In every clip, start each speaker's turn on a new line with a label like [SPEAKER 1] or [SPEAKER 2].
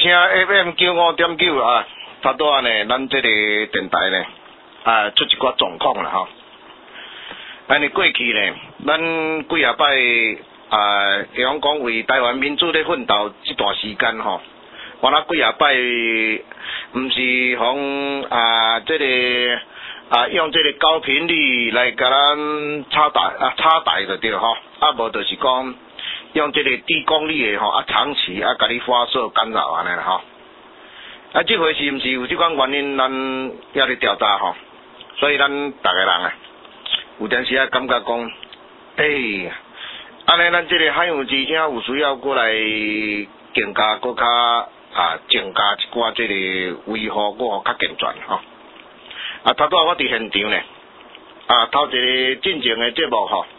[SPEAKER 1] 声 FM95.9啊，差不多呢，咱这个电台呢出一寡状况啦吼。安尼过去呢，咱几啊摆比方讲为台湾民主咧奋斗这段时间吼，我那几啊摆毋是从这个用这个高频率来甲咱插台就对吼，无就是讲用这个低功率的吼长期甲你发射干扰安尼啦吼。这回是毋是有这款原因，咱也咧调查吼，所以咱逐个人有阵时感觉讲，安尼咱这个海洋之声有需要过来更加搁较增加一寡这个维护我较健全吼。头拄我伫现场呢，头一个进前的节目吼，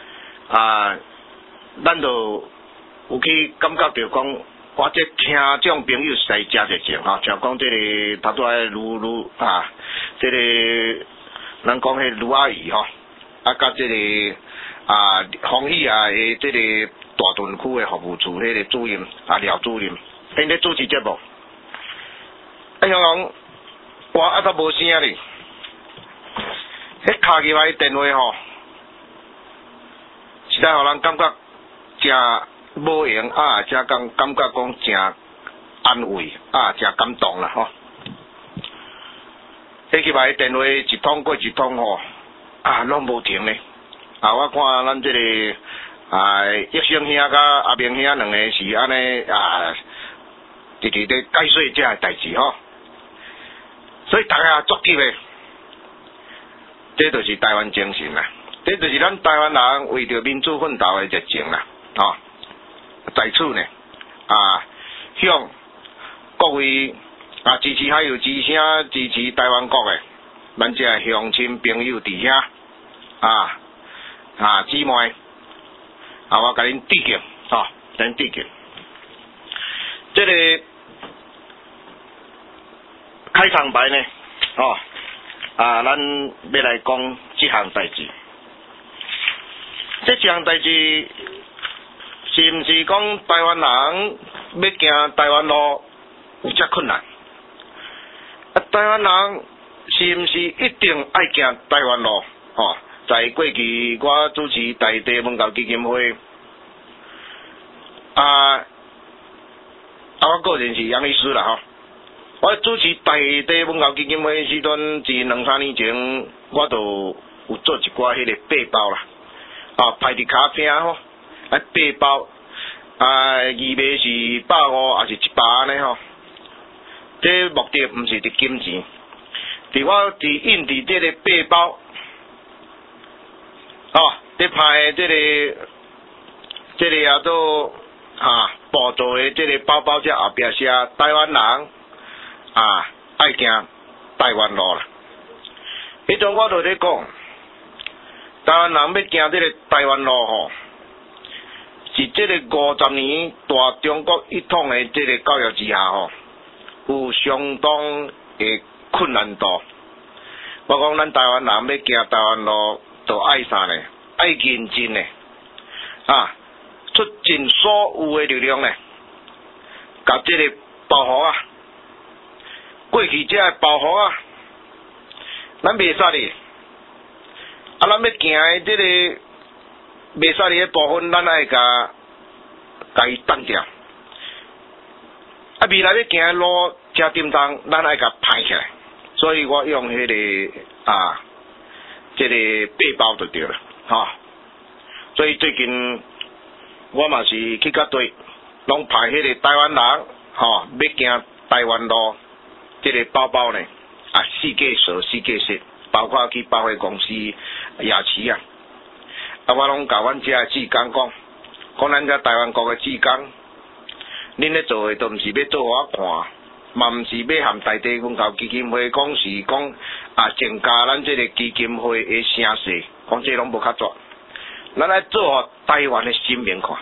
[SPEAKER 1] 咱就有去感觉到讲，我这听众朋友实在真热情吼，像讲这个头拄这个咱讲迄卢阿姨吼，甲这个丰益的这个大屯区的服务处迄个主任廖主任，因咧主持节目，香港我都无声哩，迄敲起来电话吼，实在互人感觉真无用真感觉讲真安慰真感动啦吼。迄起来电话一通过一通吼，拢无停咧。我看咱这个益生兄甲阿明兄两个是安尼直直咧解说这个代志吼，所以大家作翕的，这就是台湾精神啦，这就是咱台湾人为着民主奋斗的热情啦，在此呢向各位支持海洋之声、支持台湾国的咱这乡亲朋友弟兄姊妹我甲恁致敬咱致敬。这个开场白呢咱要来讲这项代志。这项代志是毋是讲台湾人要行台湾路有遮困难？台湾人是毋是一定爱行台湾路？在过去我主持在地文教基金会，我个人是杨律师啦吼。我主持在地文教基金会的时阵，自2-3年前，我就有做一寡迄个背包啦，派伫卡片吼，背包，义卖是150还是100安尼吼。这目的毋是伫金钱，我印伫这个背包。咧派这个做补助的这个包包这后壁写台湾人爱行台湾路啦。迄阵我就咧讲，台湾人要行这个台湾路吼，是这个50年大中国一统的这个教育之下吼，有相当的困难度。我讲咱台湾人要行台湾路，就爱啥呢？爱认真呢，出尽所有的力量呢，甲这个保护过去这个保护咱袂使哩，咱要行的这个袂使哩的部分，咱爱甲伊挡掉。未来要行的路真沉重，咱爱甲排起来。所以我用迄个这个背包就对了。所以最近我嘛是去甲对，拢派迄个台湾人要行台湾路，这个包包呢四界扫四界色，包括去百货公司、夜市我拢甲阮遮的志工讲咱遮台湾国的志工，恁咧做的都毋是要做互我看，嘛毋是要含在地文教基金会讲是讲增加咱这个基金会的声势。讲这拢无较绝，咱来做互台湾的人民看，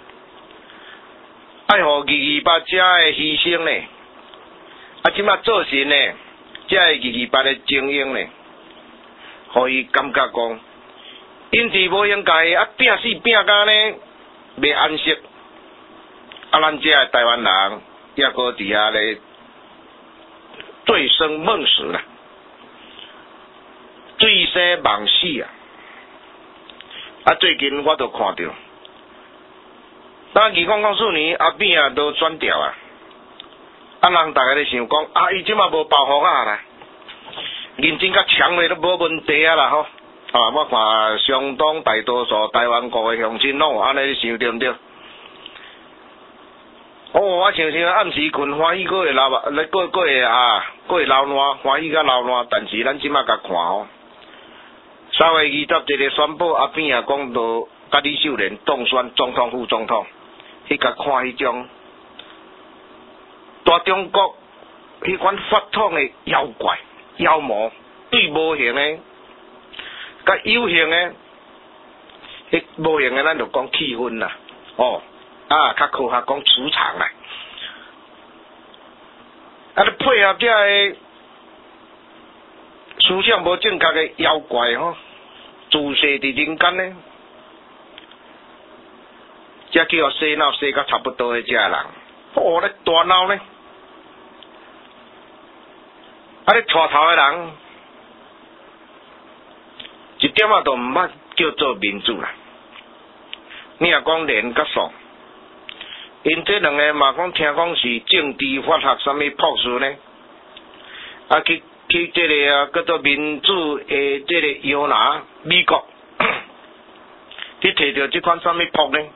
[SPEAKER 1] 爱互228遮的牺牲呢，即马做神呢，遮的228的精英呢，互伊感觉讲，因是无应该拼死拼甲呢，袂安息，咱遮的台湾人也搁伫遐咧醉生梦死啦，醉生梦死啊！最近我都看到，当2004年阿扁啊都转调啊，人大家咧想讲伊即马无爆发啊啦，认真甲强咧都无问题啊啦吼。我看相当大多数台湾国的乡亲拢有安尼想，对毋对？我想暗时困欢喜，佫会流，佫会流汗，欢喜甲流汗。但是咱即马甲看吼，3月21日宣布阿扁啊讲到甲李秀莲当选总统、副总统，甲看迄种大中国迄款法统的妖怪、妖魔，对无形的。甲有形诶，迄无形诶，咱就讲气氛啦，较科学讲磁场啦，你配合遮个思想无正确诶妖怪吼，自世伫人间呢，才叫洗脑洗甲差不多诶，遮人，咧大脑呢，咧带头诶人。一点都毋捌叫做民主啦！你若讲连甲爽，因这两个嘛讲听讲是政治法学什么博士呢？去这个叫做民主的这个摇篮美国，去摕到这款什么博呢？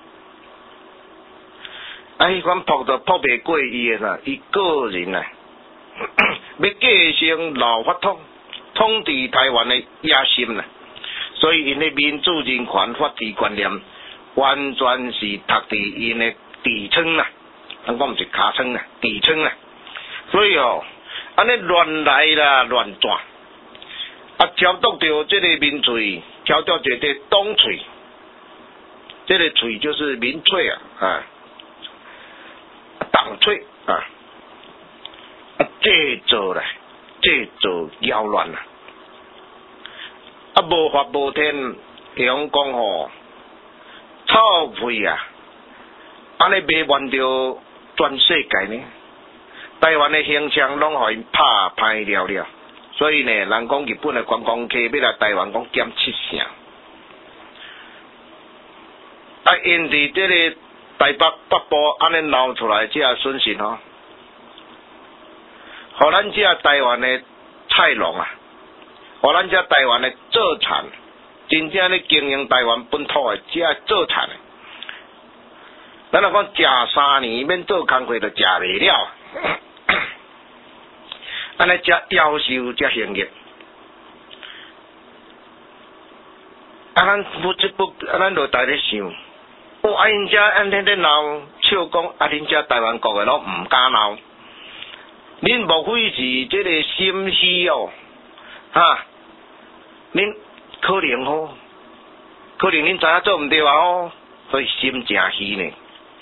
[SPEAKER 1] 迄款博就博袂过伊的啦，伊个人啊，要继承老法统治台湾的野心啦。所以因的民主人权法治观念，完全是读伫因的底层啦，咱讲毋是尻川啦，底层啦。所以安尼乱来啦，乱转，挑逗着这个民粹，挑逗这个党粹，这个粹就是民粹党粹制造妖乱啦。无法无天，用讲臭屁啊！安尼迷乱着全世界呢，台湾的形象拢互因拍歹了。所以呢，人讲日本的观光客要来台湾，讲减7成。因伫这个台北部安尼闹出来这损失互咱这台湾的菜农啊。互咱遮台湾的做产，真正咧经营台湾本土的遮做产的，咱若讲食3年免做工课就食袂了，安尼遮夭寿遮行业，咱就在咧想，因遮安尼咧闹，笑讲恁遮台湾国的拢毋敢闹，恁莫非是这个心虚恁可能恁知影做毋对所以心诚虚呢。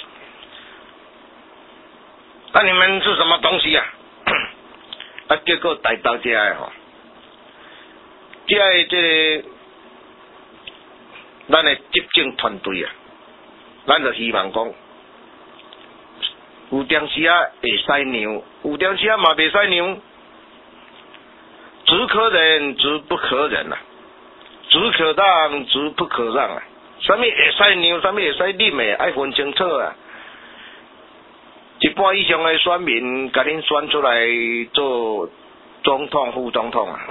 [SPEAKER 1] 你们是什么东西啊？结果台北这个这个咱的执政团队啊，咱就希望讲，有当时会使让，有当时嘛袂使让。只可忍，只不可忍啊！只可让，只不可让啊！什么会使让，什么会使忍的，爱分清楚啊！一半以上的选民，甲恁选出来做总统、副总统啊，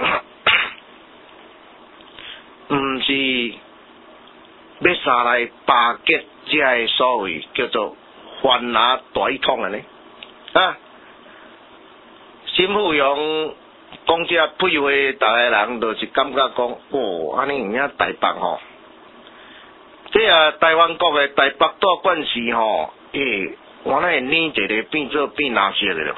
[SPEAKER 1] 毋是要杀来巴结这个所谓叫做番拿大一统的呢？新富荣。讲这屁话，逐个人就是感觉讲，安尼而台北这台湾国的台北大管事原来年一个变哪些的了？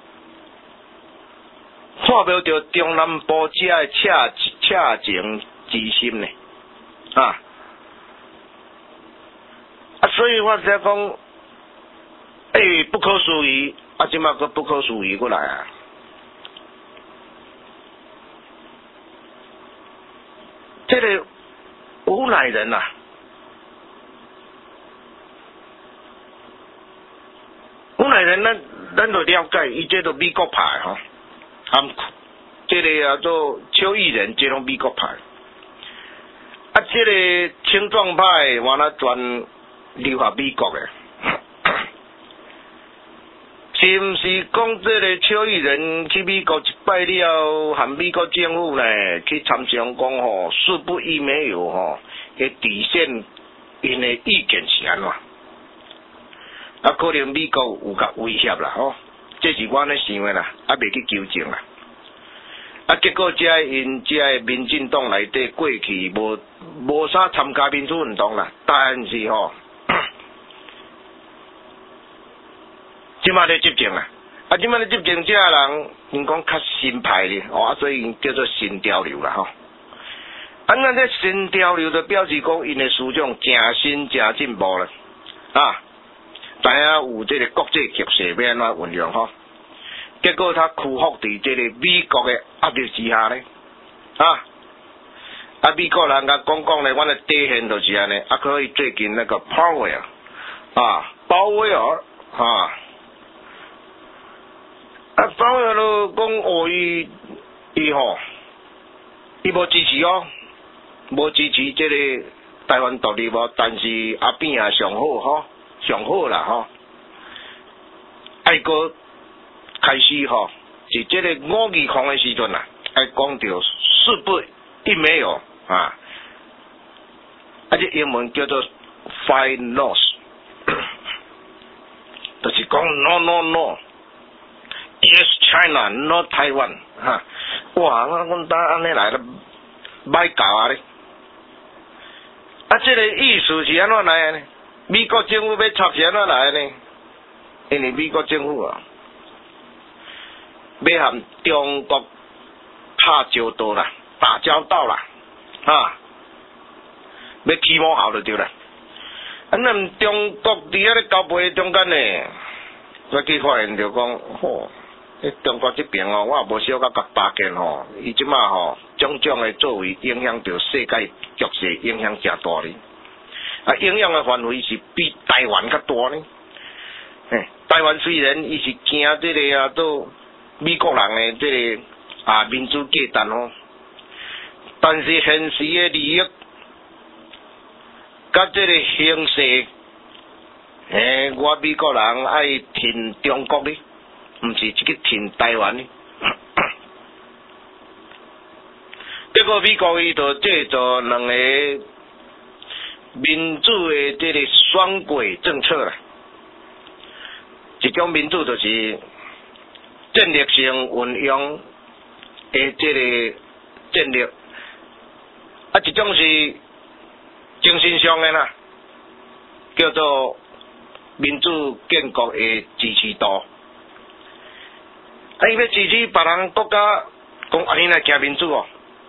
[SPEAKER 1] 看不到中南部这的赤情之心呢？所以我才讲，不可思议，即马个不可思议过来啊！这个无赖人呐，无赖人咱就了解，伊这都美国派吼，这个叫做邱毅人，这拢美国派。这个青壮派完了全留下美国的，是毋是讲这个邱毅人去美国一摆了，和美国政府呢去参详讲吼，事不宜没有吼，去体现因的意见是安怎？可能美国有甲威胁啦吼，这是我咧想的啦，未去纠正啦。结果因民进党内底过去无啥参加民主运动啦，但是吼，即马咧执政啦，即马咧执政这人，因讲较新派咧，所以因叫做新潮流啦吼。咱这新潮流就表示讲，因的思想诚新诚进步啦，知影有这个国际局势要安怎运用吼。结果他屈服伫这个美国的压力之下呢，美国人甲讲咧，阮的底线就是安尼，可以最近那个鲍威尔，鲍威尔就讲伊无支持无支持这个台湾独立但是阿扁也上好啦爱个。开始是这个5二空的时阵啦，爱讲到事不一没有这英文叫做 five no's， 就是讲 no yes China no Taiwan 哇，我当安尼来了，歹搞咧，这个意思是安怎来的呢？美国政府要插是安怎来的呢？因为美国政府要和中国打交道啦，要起毛效就对啦。咱中国伫遐咧交配中间呢，我去发现着讲，中国这边我也无小可甲巴结伊即马种种的作为影响着世界局势，影响诚大哩。影响的范围是比台湾较大呢。台湾虽然伊是惊这个都。美国人的这个民主价值但是现实的利益，甲这个形势，我美国人爱挺中国哩，毋是这个挺台湾哩。结果美国伊就制作两个民主的这个双轨政策啦，一种民主就是。战略性运用的这个战略，一种是精神上的啦，叫做民主建国的支持度。伊要支持别人国家，讲你来行民主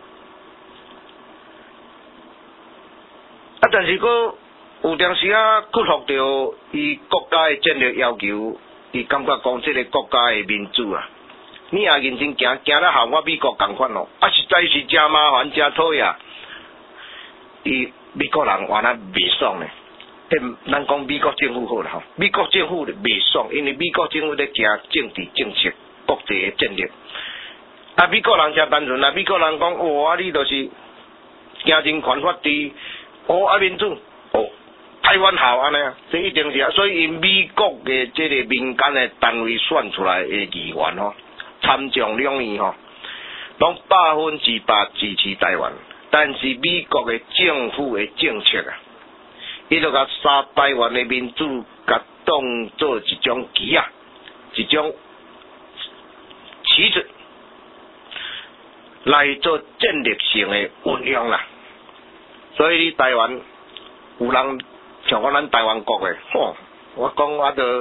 [SPEAKER 1] 但是佫有当时克服着伊国家的战略要求。伊感觉讲这个国家的民主你也认真行了和我美国同款实在是真麻烦真讨厌。伊美国人原来袂爽呢，咱讲美国政府好啦美国政府袂爽，因为美国政府咧行政治政策、国际的战略。美国人真单纯美国人讲你就是行政权法治，民主台湾好安尼这一定是所以因美国的这个民间的单位选出来的议员参众两院拢100%支持台湾，但是美国的政府的政策伊就甲杀台湾的民主甲当做一种棋一种棋子来做战略性的运用啦，所以台湾有人。像咱台湾国的，我讲就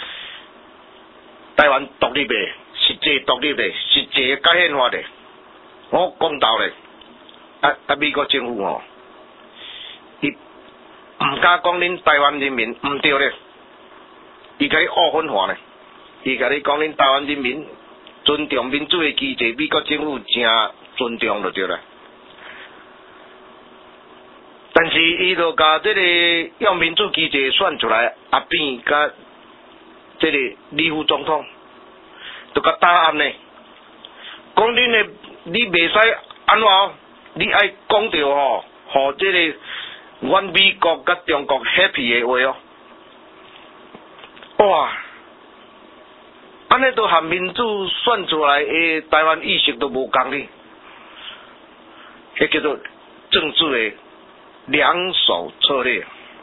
[SPEAKER 1] 台湾独立的，实际独立的，实际改宪法的，我讲到咧，美国政府伊唔敢讲恁台湾人民唔对咧，伊甲你恶分化咧，伊甲你讲恁台湾人民尊重民主的机制，美国政府真尊重就对啦。但是伊就甲这个用民主机制选出来，扁甲这个李副总统都甲答案呢。讲恁的，你袂使安怎？你爱讲着吼，互这个阮美国甲中国 happy 的话哦。哇！安尼都和民主选出来的台湾意识都无共哩，迄叫做政治的两手策略。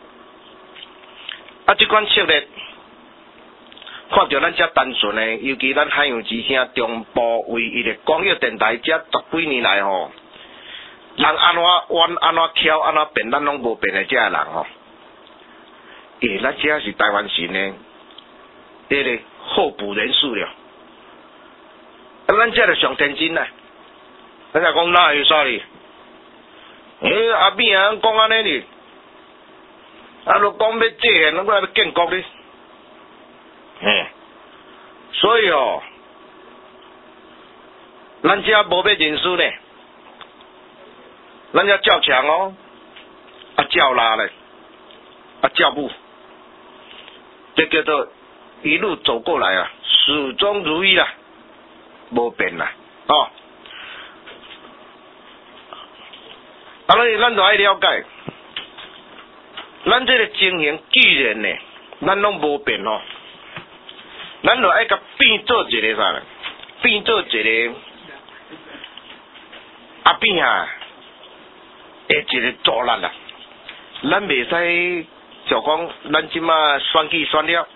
[SPEAKER 1] 啊，这款策略，看到咱遮单纯的，尤其咱海洋之声中部唯一的广播电台，遮10几年来吼，人安怎弯安怎跳安怎变，咱拢无变的遮人吼。咱遮是台湾省的，这个候补人士了。咱遮就上天真啦，咱才讲哪会煞哩？阿扁啊讲安尼哩，都讲要制宪，咱要建国哩。所以哦，咱遮无要认输呢，咱遮照强哦，照拉咧，照步，这叫做一路走过来啊，始终如一啦，无变啦，哦。所以咱就爱了解，咱这个情形既然呢，咱拢无变吼，咱就爱甲变做一个啥呢？变做一个阿扁啊，一个阻力啦。咱袂使就讲，咱即马选举选了，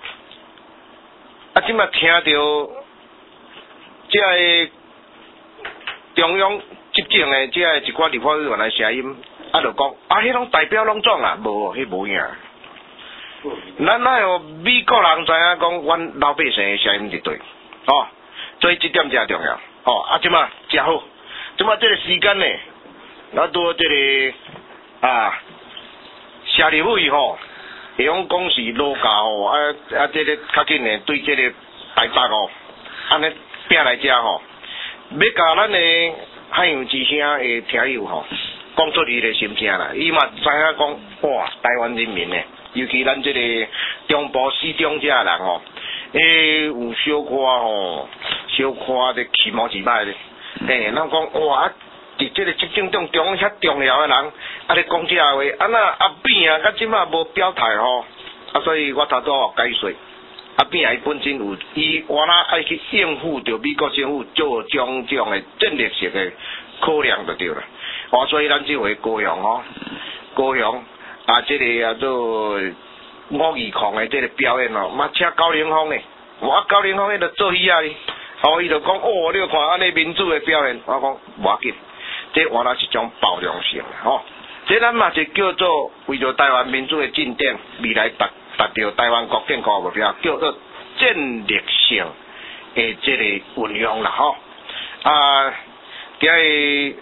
[SPEAKER 1] 即马听到这个中央执政的这一寡立法委员的声音，就讲迄拢代表拢总啦，无，迄无影。咱哪有美国人知影讲，阮老百姓的声音是对，哦，所以这点真重要，哦，即马真好，即马这个时间呢，拄这个社立委吼，会用讲是落架吼，这个较紧的对这个台北哦，安尼拼来遮吼，要甲咱的海洋之声的听友吼，讲出伊的心声啦。伊嘛知影讲，哇，台湾人民呢，尤其咱这个中部四中遮人吼，有小可吼，小可的起毛一摆咧，咱讲哇，伫这个执政中遐重要的人，咧讲这话，阿扁啊，到即马无表态吼，所以我头拄解说。阿扁伊本身有，伊原来爱去应付着美国政府做种种的战略性的考量就对了。所以咱这回高雄吼，高雄这个做529的这个表演哦，嘛请高凌风呢，高凌风迄个做戏啊哩，伊就讲你要看安尼民主的表现，我讲无要紧，这原来是种包容性吼，这咱嘛是叫做为着台湾民主的进展，未来达到台湾国建国目标，叫做战略性的这个运用啦吼。今日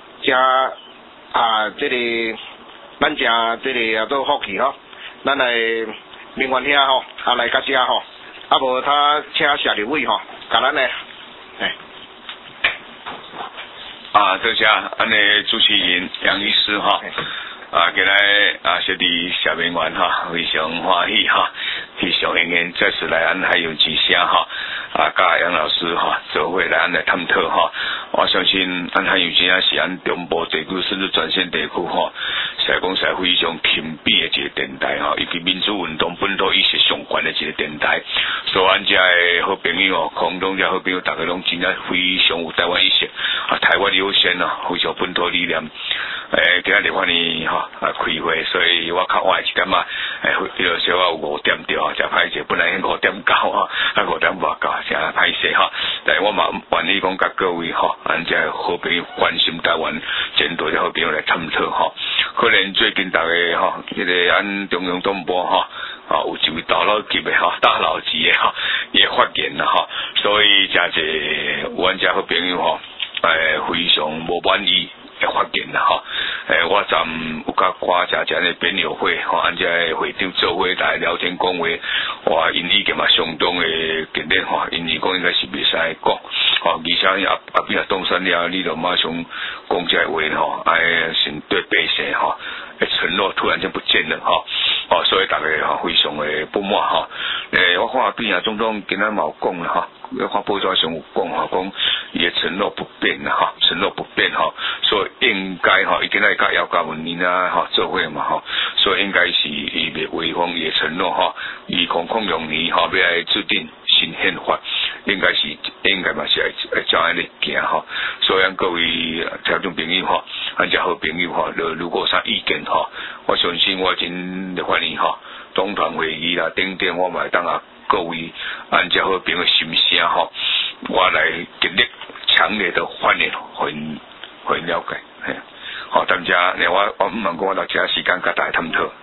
[SPEAKER 1] 这个咱正这个做福气吼，咱来明源兄吼，来甲遮吼，无他请社立委吼，甲咱的
[SPEAKER 2] 多谢咱的主持人杨医师哈。今日小弟社民员哈，非常欢喜哈，非常欢迎再次来咱海洋之声哈，甲杨老师哈做伙来咱来探讨哈。我相信咱海洋之声是咱中部地区甚至全县地区哈，是讲是非常钦比的一个电台哈，以及民主运动本土意识相关的一个电台。所以咱遮的好朋友空中遮好朋友，大家拢真正非常有台湾意识，台湾优先啊，非常本土理念。今日欢迎开会，所以我较晚一点迄个小有5点着，真歹势。本来5点到5点外到，真歹势但是我嘛愿意讲甲各位咱遮好朋友关心台湾前途的好朋友来探讨可能最近大家迄个咱中央总部有一位大佬级的大佬级的也发言啦所以真侪阮遮好朋友非常无满意。发言啦我昨有甲挂遮的辩友会咱遮会长做伙来聊天讲话，哇，因意见嘛相当的激烈因为讲应该是袂使讲而且阿扁当选了，你就马上讲这话先对百姓承诺突然间不见了所以大家非常的不满我看对啊，总统今仔嘛有讲啦哈，我看报纸上有讲哈，讲伊的承诺不变啦哈，承诺不变哈，所以应该哈，伊今仔甲姚嘉文因啊哈做伙嘛哈，所以应该是伊袂违反伊的承诺哈，2006年哈要来制定新宪法，应该嘛是来照安尼行哈，所以咱各位听众朋友哈，咱遮好朋友哈，如果啥意见哈，我相信我真来欢迎哈。总团会议啦，等等，我嘛会当啊各位按照好朋友心声吼，我来极力强烈的欢迎，很了解，嘿，好，大家，我唔问讲我到其他时间甲大家探讨。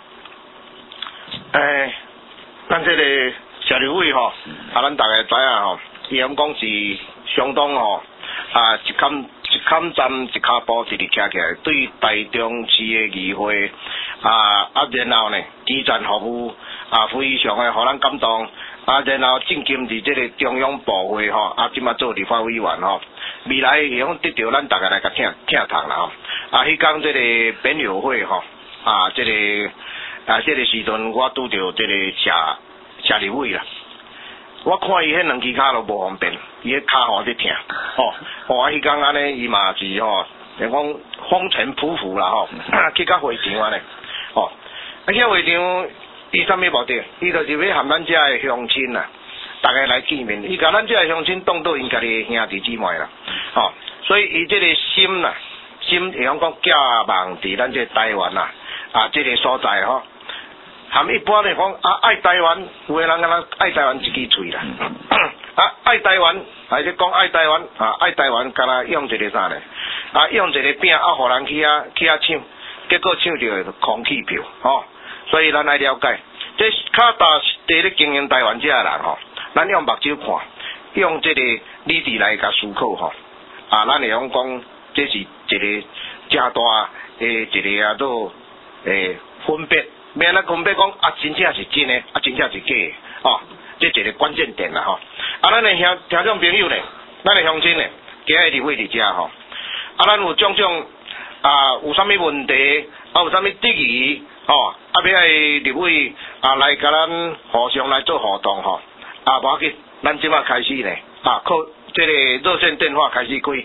[SPEAKER 1] 咱这个社立委吼，咱大家知影吼，伊咁讲是相当吼，一坎站一卡步一直徛起来，对台中市的议会然后呢，基层服务非常的互咱感动然后正经伫这个中央部会吼即马做立法委员吼，未来会用得到咱大家来甲听谈啦吼迄天这个辩友会吼这个时阵我拄着这个社立委啦。我看伊迄两支骹都无方便，伊迄骹吼伫疼我迄天安尼伊嘛是吼，人讲风尘仆仆啦吼，去到会场安尼去会场伊啥物目的？伊就是要含咱遮的乡亲啦，大家来见面。伊甲咱遮的乡亲当做因家己兄弟姊妹啦，所以伊这个心啦，心会讲寄望伫咱这台湾啦这个所在吼。含一般来讲爱台湾，有个人敢若爱台湾一支嘴啦，爱台湾，还是讲爱台湾爱台湾，敢若用一个啥呢？用一个饼互人去抢，结果抢着空气票所以咱来了解，这较大伫咧经营台湾遮个人咱用目睭看，用这个理智来甲思考咱会讲这是一个正大的一个做分别。免咱分别讲真正是真的，真正是假的这一个关键点啦咱的听众朋友呢，咱的乡亲呢，今日伫位伫遮咱有种种有啥物问题有啥物质疑要来立委来甲咱互相来做互动无要紧，咱即马开始呢靠这个热线电话开始开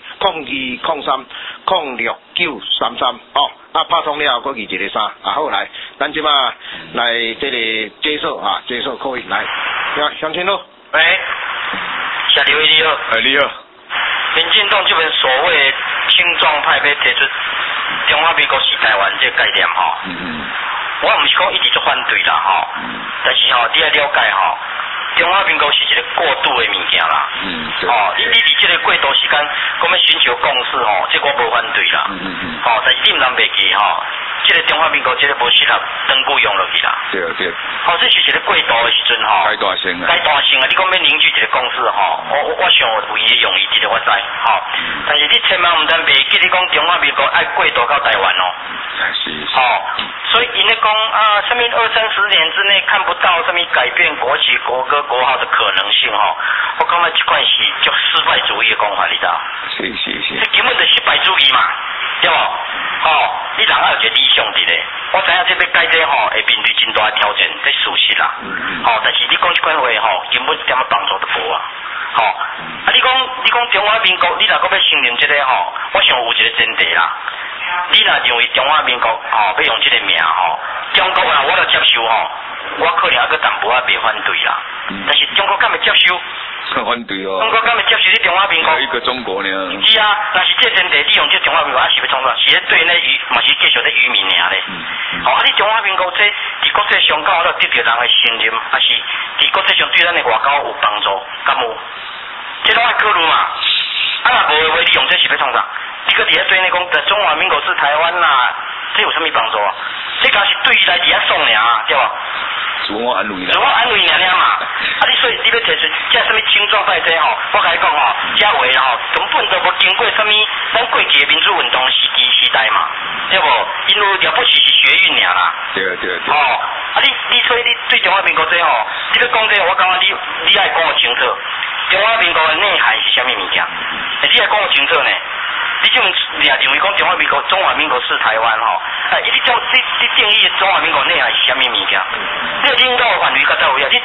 [SPEAKER 1] 0203069933拍通了后，佫记一个3好来，咱即马来这个接受可以来，乡亲咯，
[SPEAKER 3] 喂，社立委你好，
[SPEAKER 2] 你好，
[SPEAKER 3] 民进党这边所谓青壮派要提出中华民国是台湾这个概念我唔是讲一直做反对啦但是你要了解中华民国是一个过渡的物件啦。你伫这个过渡时间，讲要寻求共识这我无反对啦。但是你唔通袂记这个中华民国这个无适合长久用落去啦。
[SPEAKER 2] 对。
[SPEAKER 3] 这是一个过渡的时阵
[SPEAKER 2] 阶段性
[SPEAKER 3] 你讲要凝聚一个共识我想有伊的用意，这个我知但是你千万唔通袂记你讲中华民国爱过渡到台湾
[SPEAKER 2] 是。
[SPEAKER 3] 所以因咧讲什么20-30年之内看不到什么改变国旗、国歌、国号的可能性我感觉这款是足失败主义的讲法，你知道？
[SPEAKER 2] 是。
[SPEAKER 3] 这根本就失败主义嘛，对无？你人要有一个理想伫咧，我知影这要改这会面对真大的挑战，这事实啦。但是你讲这款话根本一点帮助都无你讲中华民国，你若搁要承认这个我想有一个前提啦。你若认为中华民国要用这个名中国我就接受我可能还佫淡薄袂反对啦。但是中国敢会接受？
[SPEAKER 2] 反对
[SPEAKER 3] 中国敢会接受你中华民国？
[SPEAKER 2] 一个中国呢？
[SPEAKER 3] 是若是这前提，你用这中华民国是要创啥？是咧对那嘛是继续咧渔民尔咧。你中华民国这伫国际上敢有得到人的信任，还是伫国际上对咱的外交有帮助？敢有？这拢爱考虑嘛。若无的话，你用这是要创啥？你搁伫遐对你讲，中华民国是台湾啦，这有啥物帮助这敢是对伊来伫遐爽尔对无？
[SPEAKER 2] 自我安慰
[SPEAKER 3] 尔嘛。你所以你要提出这什么青壮派这我甲你讲这话根本都无经过什么咱过去的民主运动时代嘛，对无？因为了不起是学运尔啦。
[SPEAKER 2] 对。
[SPEAKER 3] 你所以你对中华民国这你要讲这我感觉你爱讲清楚，中华民国的内涵是啥物物件？你爱讲清楚呢？你这么认为讲中华民国是台湾你定义中华民国内涵是啥物物件？你领导的范围较到位你主权有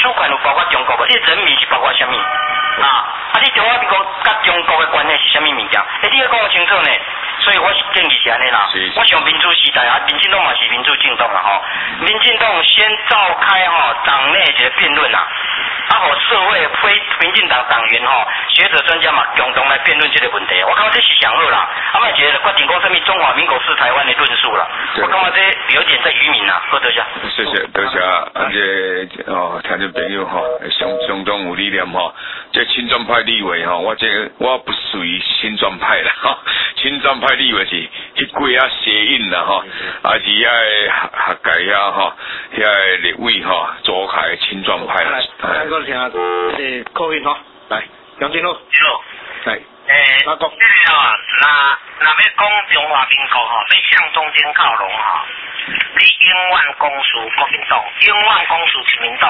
[SPEAKER 3] 包括中国无？你人民是包括什么？你中华民国甲中国的关系是什么物件？你要讲得清楚呢。所以我建议是安尼啦，我想民主时代民进党嘛是民主政党啦民进党先召开党内一个辩论啦，互社会非民进党党员学者专家嘛共同来辩论这个问题。我感觉这是上好啦，莫一个决定讲什么中华民国是台湾的论述啦。我感觉这有点在愚民啦，好多谢。
[SPEAKER 2] 谢谢，多谢。听众朋友相当有理念这亲专派立委我不属于亲专派啦亲专派立委是迄几啊谐音啦是遐学界遐立委左开亲专派啦。
[SPEAKER 1] 咱个听这个口音来，杨金路。来。我讲。
[SPEAKER 4] 那要讲中华民国要向中间靠拢你永远讲述国民党，永远讲述亲民党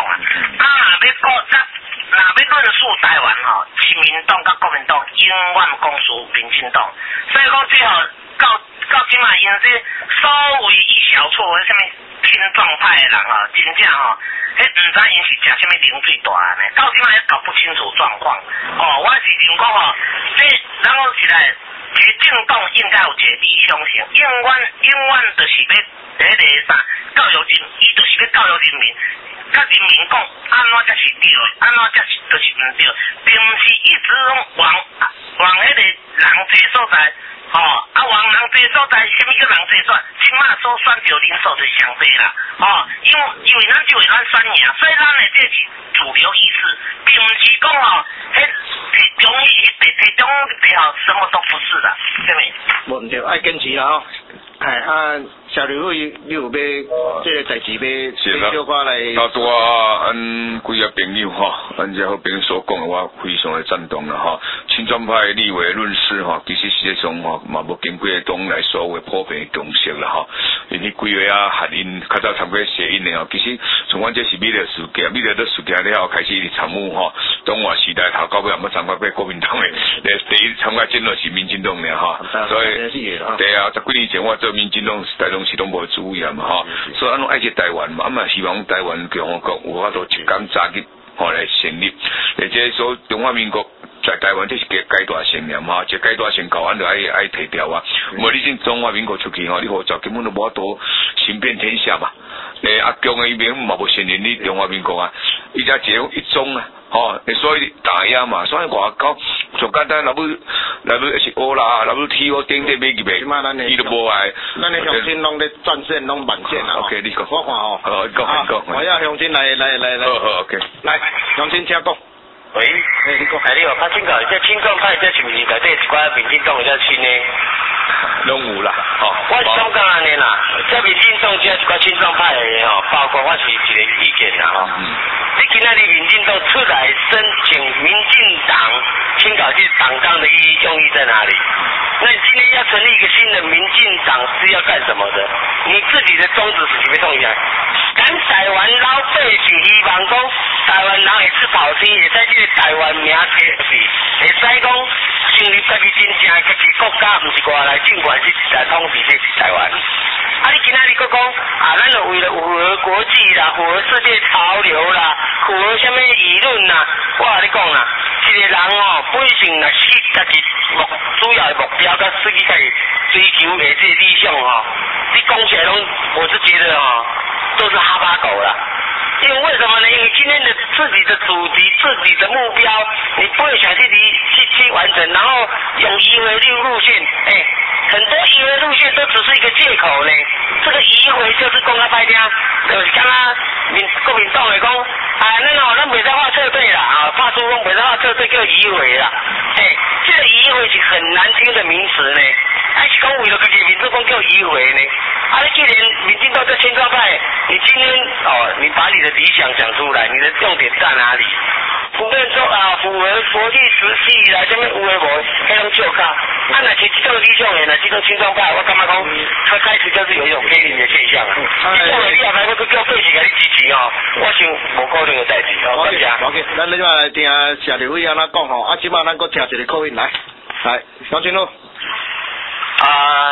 [SPEAKER 4] 若要论述台湾亲民党甲国民党永远讲述民进党，所以讲最后到即马因这所谓一小撮的什么亲壮派的人真正迄唔知因是食什么零水大呢？到即马还搞不清楚状况我是认讲这咱讲实在，一个政党应该有一个理想性，永远就是要迄个啥教育人，伊就是要教育人民。甲人民讲安怎才是对，安怎才是就是唔对，并唔是一直拢往迄个人济所在，往人济所在，什么叫人济选？即马所选着人数就上济啦，因为咱就为咱选赢，所以咱的这是主流意识，并唔是讲迄中医地中什么都不是啦，对咪？
[SPEAKER 1] 无唔对，爱坚持啦社联会你有要这个代志要小可来。
[SPEAKER 2] 几个朋友咱这好朋友所讲的，我非常的赞同啦亲专派立委论事其实实际上嘛无经过党内所有的普遍共识啦因为几位核因较早参过谐音的其实从阮这是美丽事件了后开始参与中华时代头到尾也冇参加过国民党的，第一参加进入是民进党的所以对啊，10几年前我做民进党台中市拢无主任所以咱拢爱去台湾嘛，希望台湾共和国有法度一天早日来成立，而且说中华民国在台湾这是个阶段性念这阶段性搞咱就爱摕掉无你进中华民国出去你护照根本都无法度行遍天下嘛。阿强的伊边嘛无承认你中华民国伊只只有一宗所以打压嘛，所以外交上简单，若要是学啦，若要踢顶买入去，伊都无爱。
[SPEAKER 1] 咱的乡亲拢咧转线，拢慢线
[SPEAKER 2] OK， 你讲。
[SPEAKER 1] 我看
[SPEAKER 2] 你讲。
[SPEAKER 1] 我要乡亲来。
[SPEAKER 2] 好 OK。
[SPEAKER 1] 来，乡亲请讲。
[SPEAKER 3] 喂，你好，我请教，这亲壮派这是毋是内底一寡民进党的亲呢？
[SPEAKER 2] 拢有啦，
[SPEAKER 3] 我是感觉安尼啦，这民进党这一寡亲壮派的包括我是一个意见啦你今仔日民进党出来申请民进党，请搞这党纲的用意在哪里？那你今天要成立一个新的民进党是要干什么的？你自己的宗旨是什么东西咱台湾老百姓希望讲，台湾人会出头天，会使这个台湾名贴是，会使讲成立家己真正家己国家，不是外来政权去来统治这台湾。你今仔日佫讲咱就为了符合国际啦，符合世界潮流啦，符合什么舆论啦，我甲你讲啦，一个人本性若是家己主要的目标，甲自己家己追求的这个理想你讲起来拢，我是觉得都是哈巴狗啦。因为什么呢？因为今天的自己的主题、自己的目标，你不会想去完成，然后用迂回路线，很多迂回路线都只是一个借口呢。这个迂回就是讲较歹听，就是刚刚国民党来讲，咱袂使画撤退啦，怕出讲袂使画撤退叫迂回啦，这个迂回是很难听的名词呢。是讲为了自己民主讲叫迂回呢？你既然民进党这亲壮派，你今天你把你的理想讲出来，你的重点在哪里？不论说符合国际时序啦，什么有诶无，迄种照卡。若是这种理想的，这种亲壮派，我感觉讲，它开始就是有一种偏离的现象这种你也来要叫背景给你支持我想无可能的代志感谢。
[SPEAKER 1] OK， 咱另外来听社联会安怎讲即摆咱搁听一个口音来，乡亲路。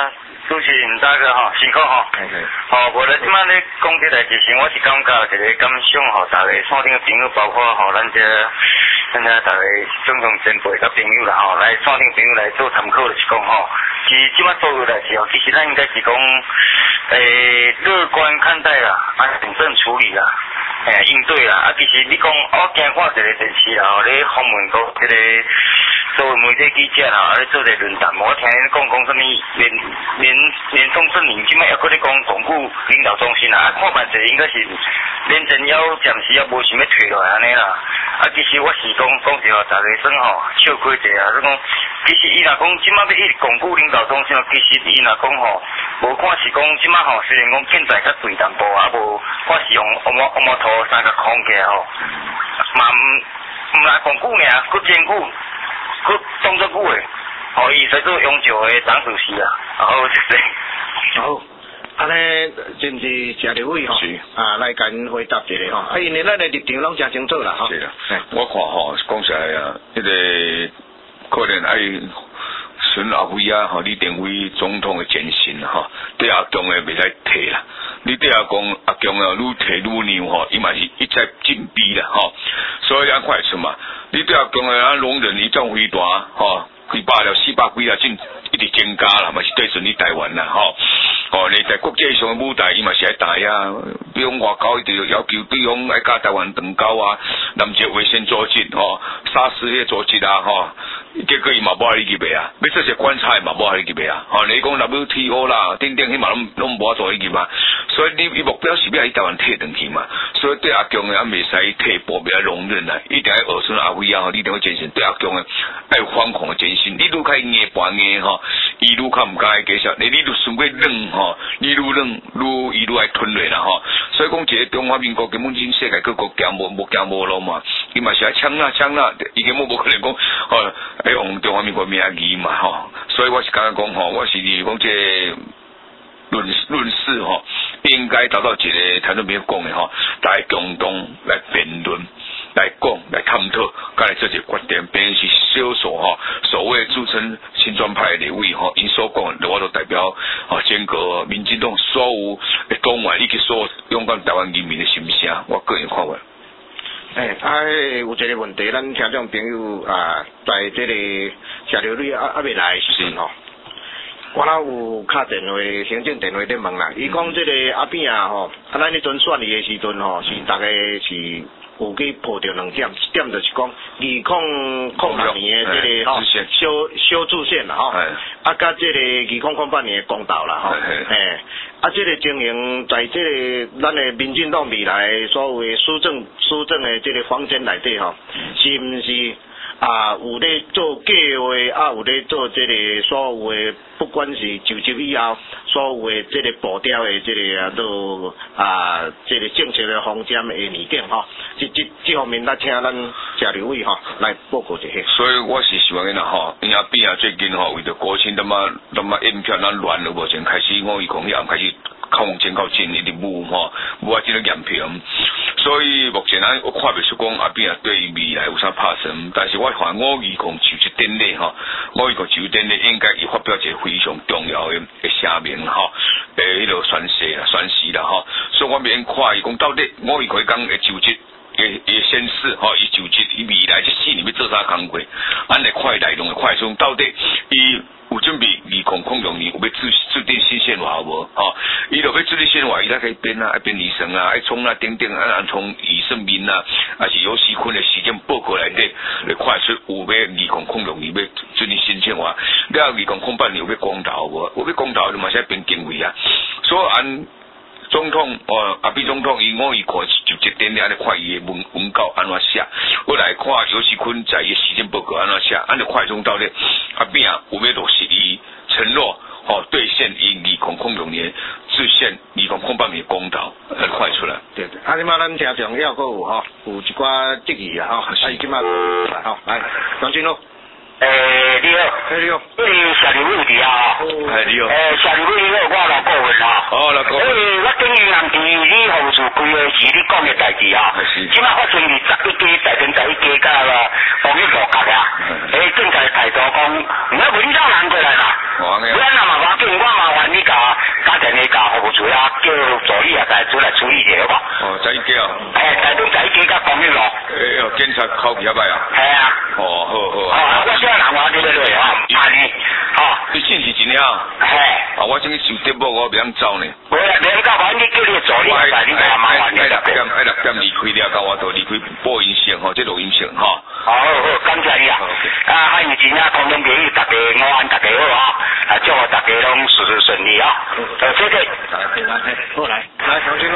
[SPEAKER 3] 主持人大哥吼，辛苦吼。吼，无咧即摆咧讲起来，其实我是感觉一个感想吼，大家线顶的朋友，包括吼咱大家种种前辈甲朋友啦吼，来线顶朋友来做参考，就是讲吼，其实即摆所有代志吼，其实咱应该是讲乐观看待啦，谨慎处理啦。应对啦，其实你讲，我今看一个电视啦，咧访问过一个所谓媒体记者啦，咧做一个论坛，我听因讲什么联通证明，即摆还搁咧讲巩固领导中心啦，看办者应该是连真要暂时也无想要退落来安尼啦。其实我是讲实话，大家算吼笑亏者啊，讲其实伊若讲即摆要一直巩固领导中心，其实伊若讲吼，无看是讲即摆吼，虽然讲现在较贵淡薄，啊无看是用乌毛头三角框起来吼，嘛毋来巩固尔，佫坚固，佫动作久诶，吼伊才做永久诶党主席啊，好谢谢。
[SPEAKER 1] 好。安尼真是谢立伟吼，来甲因回答一下吼。因为咱的立场拢真清楚啦吼。
[SPEAKER 2] 是啦，我看吼，讲实在啊，迄个可能爱孙阿辉啊，吼李登辉总统的前身吼，对阿强的袂使提啦。你对阿强啊，愈提愈牛吼，伊嘛是一再进逼啦吼。所以咱快出嘛，你对阿强的啊容忍力降回大吼，几百了400几啊，进一直增加啦，嘛是对准你台湾啦吼。哦，你在国际上的舞台，伊嘛是爱打呀。比如外交一定要求对方爱甲台湾断交啊，南极卫星组织吼，沙士迄组织啊吼，结果伊嘛无爱入去啊，要做些观察嘛无爱入去啊。哦，你讲 WTO 啦，等迄嘛拢无做入去嘛。所以你目标是要喺台湾退转去嘛。所以对阿强的啊，袂使退步，袂使容忍啊，一定要学孙阿辉啊，吼，你定要坚信对阿强的爱有反抗的精神。你愈较硬半硬吼，伊愈较毋敢继续，你愈顺过冷吼。你愈冷，伊愈爱吞落啦吼，所以讲一个中华民国根本真世界各国行无路嘛，伊嘛是爱抢啦，伊根本无可能讲吼，爱用中华民国名义嘛吼，所以我是感觉讲吼，我是讲这论事吼，应该达到一个谈论朋友讲的吼，大家共同来辩论。来讲来探讨，甲来做一个决定，变是少数吼，所谓自称新专派的立委吼，因所讲的我都代表吼整个民进党所有的党员以及所有勇敢台湾人民的心声，我个人看法。
[SPEAKER 1] 有一个问题，咱听众朋友在这个谢立伟未来的时阵吼，我若有敲电话行政电话咧问啦，伊讲这个阿扁啊吼，咱迄阵选伊的时阵吼，是大概是。有去抱着2点，一点就是讲2006年的这个吼小主线啦吼，甲这个2008年的公道啦吼，这个情形在这个咱的民进党未来所谓施政的这个方针内底吼，是毋是有咧做计划有咧做这个所有的，不管是就职以后所有的这个步调的这个都这个政策的方针的拟定吼，这方面咱请咱谢立伟吼来报告一下。
[SPEAKER 2] 所以我是希望啦吼，因阿扁最近吼为着国庆那么演票咱乱了无，先开始我伊讲伊暗开始靠往前靠近一直舞吼，舞这个验票。所以目前我看袂出讲阿扁对未来有啥拍算，但是我看5月共就职典礼吼，5月共就职典礼应该伊发表一个非常重要的声明吼，迄个宣誓啦吼，所以我免看伊讲到底5月可以讲会就职。伊宣誓吼，伊就职伊未来这4年要做啥工作，咱来看内容的快速，到底伊有准备2006年有要制定新宪法无？吼，伊若要制定宪法，伊才可以编啊，爱编李生啊，爱从啊等等啊，从李胜民啊，还是尤锡坤的时间报告内底来快速有要2006年要制定新宪法，了2008年有要公投无？有要公投就嘛是编经费啊，所以按。总统阿扁总统伊5月看就职典礼安尼看伊的文稿安怎写，我来看尤锡坤在伊时间报告安怎写，安尼快中到咧阿扁有要落实伊承诺兑现伊2006年制宪2008年公投，很快出来。
[SPEAKER 1] 对，即马咱听众要有有一寡质疑啊即马来来，张俊咯。
[SPEAKER 3] 你好，
[SPEAKER 1] 你好，
[SPEAKER 3] 谢立伟伫啊，
[SPEAKER 2] 你好，
[SPEAKER 3] 谢立伟你好，我老顾问啦，
[SPEAKER 2] 老顾问，
[SPEAKER 3] 我建议人伫你房厝规划时，你讲嘅代志啊，即摆发生伫11家大田11家甲啦，房屋落格啊，警察态度讲，唔要搵找人过来啦。咱若嘛无要紧，我麻烦你甲家庭的甲服务处啊，叫助理啊，家出来处理一下好无？
[SPEAKER 2] 哦，11家哦。
[SPEAKER 3] 大田11家甲房屋落。
[SPEAKER 2] 警察考比较歹啊。系
[SPEAKER 3] 啊。
[SPEAKER 2] 哦，好。
[SPEAKER 3] 我叫人话你落去啊，怕你。
[SPEAKER 2] 你信是真啊？
[SPEAKER 3] 嘿。
[SPEAKER 2] 我今日受节目，我袂当走呢。
[SPEAKER 3] 无啦，免到反正叫你助理来，你甲麻烦你啦。
[SPEAKER 2] 6点离开了，甲我到离开播音室吼，这录音室吼。
[SPEAKER 3] 好，感谢你啊！还有真啊，空中朋友，大家午安，大家好啊！祝福大家拢事事顺利啊！谢谢。
[SPEAKER 1] 好来，杨金路。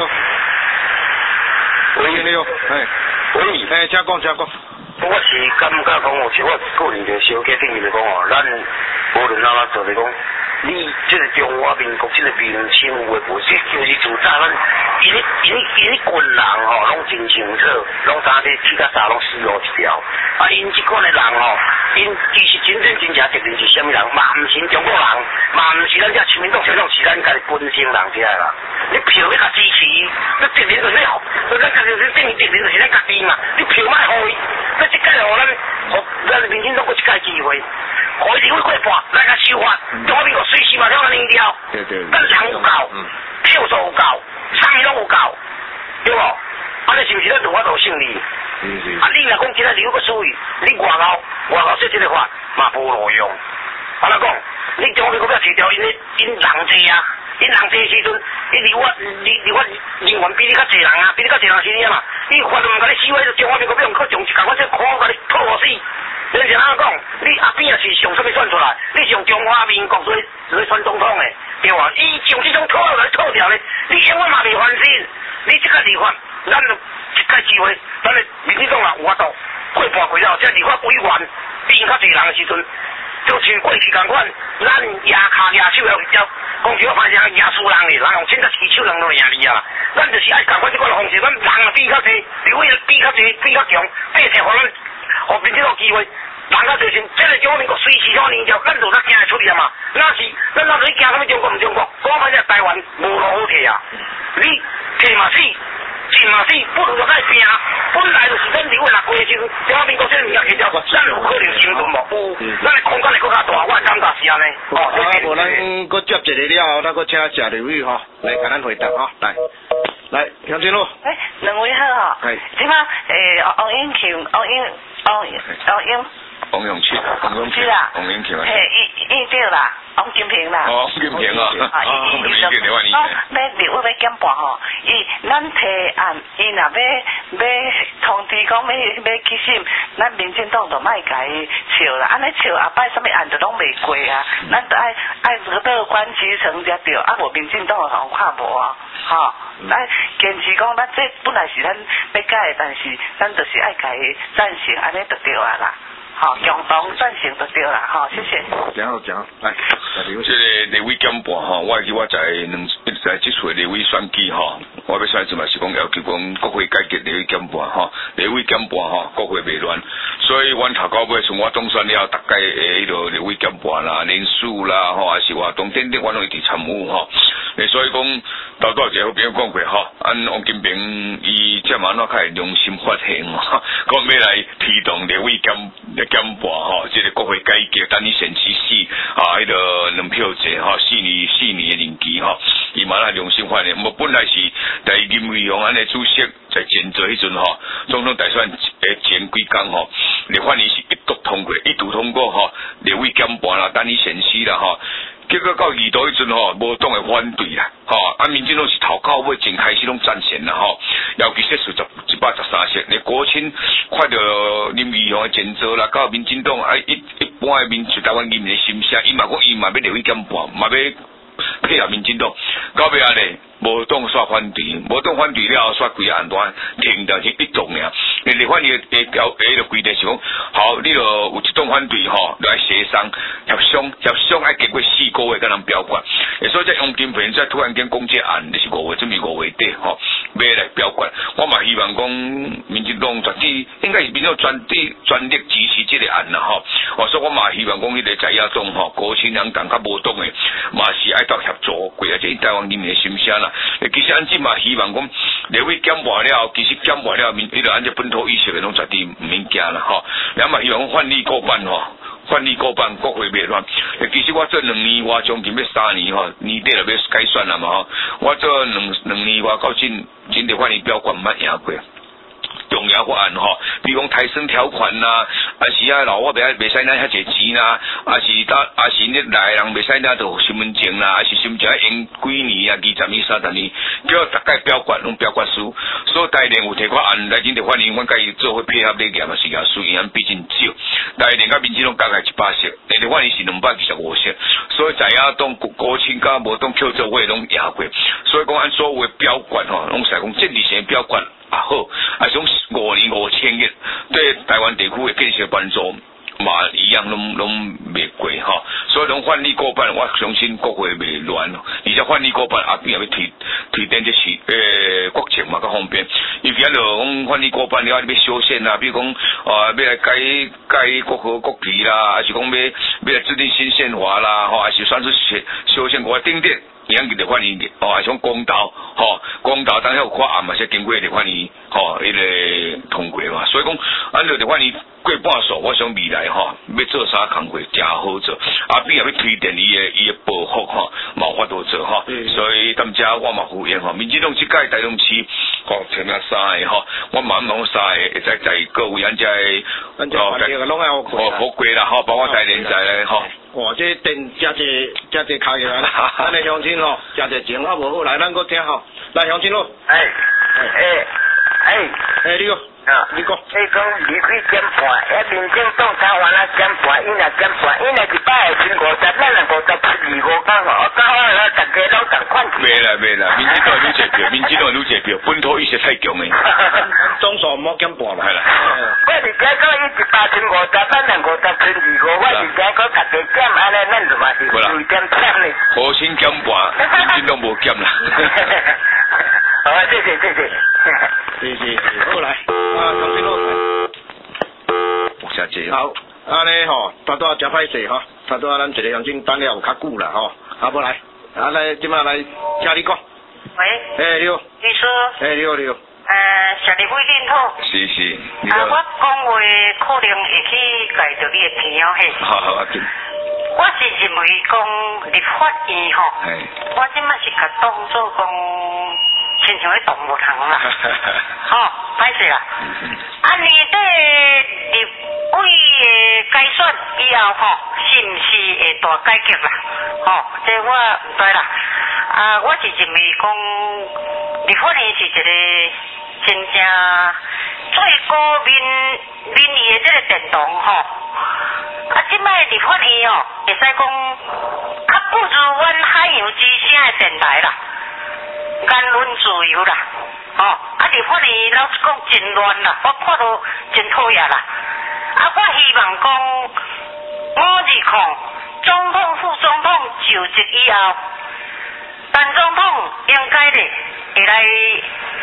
[SPEAKER 1] 喂，你好，喂，请讲。
[SPEAKER 4] 我是感觉讲哦，是我个人的小家顶面来讲哦，咱无论哪做来讲，你这个中华民国这个民情有诶无，这就是自早咱因军人吼，拢真清楚，拢知这去甲啥拢死路一条。因即款诶人吼，因其实真正责任是啥物人？嘛毋是中国人，嘛毋是咱这亲民党，是咱家己本省人遮啦。你票要甲支持，你责任就了，咱家己证明责任就是咱家己嘛。你票莫互伊，咱即届互咱民进党搁一届机会，互伊离开过半，咱甲修法，中华民国随时嘛向咱领调。
[SPEAKER 2] 对。
[SPEAKER 4] 咱人有够，票数有够，啥物拢有够，对无？你是毋是咱有法度胜利？你若讲今仔日有个属于，你外口说这个话嘛无路用。安怎讲？你中华民国要除掉因人济啊，因人济时阵，你离我人员比你较济人啊，比你较济人是你嘛？你法律唔甲你死，我中华民国要用靠从共款这苦甲你拖死。你是安怎讲？你阿扁也是上什么选出来？你上中华民国做选总统的，对哇？伊上这种拖落来拖掉咧，你永远嘛袂翻身。你即个立法，咱就一届机会，咱的民进党人有法度过半过了，这立法委员比较济人的时阵，就像过去共款，咱牙骹牙手要讲句话歹听，牙输人的，人用真正起手人都赢你啊！咱就是爱共款这款方式，咱人啊比较济，刘伟比较济，比较强，百姓互咱互民进党机会。人较侪先，这个中华民国随时怎领导，咱就较惊会出去啊嘛。咱哪是惊什么中国唔中国？讲反正台湾无路好摕啊！你摕嘛死，进嘛死，不如就该拼。本来就是咱留的6岁的时候，中华民国这个物件起条，咱有可能成功无？咱的空间会更较大，我感觉是安尼。
[SPEAKER 1] 无咱搁接一个了，咱搁请谢刘宇吼来甲咱回答吼，来，杨金路。
[SPEAKER 5] 两位好吼。即马王永庆，
[SPEAKER 2] 王永庆
[SPEAKER 5] 啦，
[SPEAKER 2] 王永庆啊。
[SPEAKER 5] 伊对啦，王金平啦。
[SPEAKER 2] 王金平啊。
[SPEAKER 5] 伊要立检办吼，咱提案，伊若要通知讲要起审，咱民进党就莫甲伊笑啦，安尼笑后摆什么案就拢袂过啊，咱就爱乐观其成才对，无民进党就看无啊，吼，咱坚持讲咱这本来是咱要改，但是咱就是爱甲伊赞成，安尼就对啊啦。好，共同赞成就对啦，好，谢谢。
[SPEAKER 2] 讲，来，这个立委检办吼，我在这次立委选举吼，我要选择嘛是讲要求讲国会改革立委检办吼，立委检办吼，国会袂乱，所以阮头到尾从我当选了，大概迄个立委检办啦、人数啦吼，还是活动等等，我拢一直参与吼。所以讲，豆一个好朋友讲过吼，王金平伊这嘛较良心发现吼，讲要来推动立委检办吼，这个国会改革，等于限期迄个2票制吼，4年的任期吼，伊嘛来良心发现，本来是第一任委员安尼主席在前做迄阵吼，总统大选前几工吼，立法院是一读通过吼，立委检办啦，等于限期啦吼。结果到二度迄阵吼，无党会反对啦，民进党是头到尾真开始拢赞成啦吼，尤其是113席，你国青看到林议员的前奏啦，到民进党一般的台湾人民的心声，伊嘛要立委检办，嘛要配合民进党，到尾咧无党煞反对，无党反对了，煞规个案段停掉是一动尔。立法院的规定是讲，好，你就有一党反对吼，来协商协商爱经过4个月才能表决。所以这王金平在突然间讲这案，就是准备5月底吼，要来表决。我嘛希望讲民进党绝对应该是民众全力支持这个案啦吼。所以我嘛希望讲迄个在野党吼，高青人党较无党的，嘛是爱到协助过啊，这台湾人民的心声啦。其实安怎嘛希望讲，立委减半了，其实减半了，迄个按照本土意识的拢绝对唔免惊啦吼。咱嘛希望讲换力过半吼。换力过半，国会袂乱。其实我做2年外，将近要3年吼，年底就要改选啦嘛吼。我做两年外到真的换力标管毋捌赢过。重要法案吼，比如讲抬升条款啦，是老我袂使拿遐侪钱啦，是你来人袂使拿到身份证啦，是身份证用几年啊，20年、30年，叫大概标管拢标管书，所以台联有提过案来，真的反映阮甲伊做伙配合咧验嘛是验书，因为毕竟少，台联甲民进党加起来100席，台联反映是225席，所以在野党高青甲无党扣做伙拢赢过，所以讲按所有的标管吼，拢是讲政治性标管。好，种5年5000亿对台湾地区的建设帮助嘛一样拢未过吼，所以拢换力过半，我相信国会袂乱，而且换力过半后边也要推展这是国情嘛较方便。尤其就讲换力过半了，你要修宪啦，比如讲要来改国歌国旗啦，还是讲要来制定新宪法啦，还是算是修宪国定定。伊样就反映还是讲公道，公道当下有看案嘛，是经过就反映迄个通过嘛，所以讲按照就反映过半数，我想未来要做啥工作真好做，边也要推展伊的保护冇法度做所以踮遮我嘛呼吁民进党即届台中市前面3个我慢慢3个会在各位咱遮
[SPEAKER 1] 拢爱
[SPEAKER 2] 好过啦包括台联在咧
[SPEAKER 1] 哇！这电遮济开个啦，咱的乡亲遮济钱啊无好，来咱搁听来乡亲你讲。你讲
[SPEAKER 4] 离开减半，民进党台湾减半，伊若减半，伊若100个剩50，咱若50、25讲刚好大家拢同款。
[SPEAKER 2] 袂啦，民进党愈济票，本土意识太强诶。
[SPEAKER 1] 总数莫减半嘛。
[SPEAKER 4] 系啦。我是讲伊100剩50，咱若50剩25，我是讲大家减，安尼咱就嘛是有点惨咧。
[SPEAKER 2] 好先减半，民进党无减啦。
[SPEAKER 4] 好啊，谢谢。
[SPEAKER 1] 是，好来，乡亲好。
[SPEAKER 2] 谢谢。
[SPEAKER 1] 好，安尼大多真歹势大多咱一个乡亲等了有较久啦无来，来即马来请你讲。
[SPEAKER 5] 喂。
[SPEAKER 1] 你好。
[SPEAKER 5] 律师。
[SPEAKER 1] 你好。
[SPEAKER 5] 谢立伟恁好。
[SPEAKER 2] 是。
[SPEAKER 5] 我讲话可能会去改到你的鼻嘿。
[SPEAKER 2] 好。
[SPEAKER 5] 我是认为讲立法院我即马是甲当做讲。亲像迄动物行啦，歹势啦。你这立委的改选以后是毋是会大改革啦？这我唔知啦。我是认为讲立法院是一个真正最高民意的这个殿堂即摆立法院会使讲较不如阮海洋之声的电台啦。言论自由啦，立法院老实讲真乱啦，我看到真讨厌啦。我希望讲520总统、副总统就职以后，陈总统应该咧会来履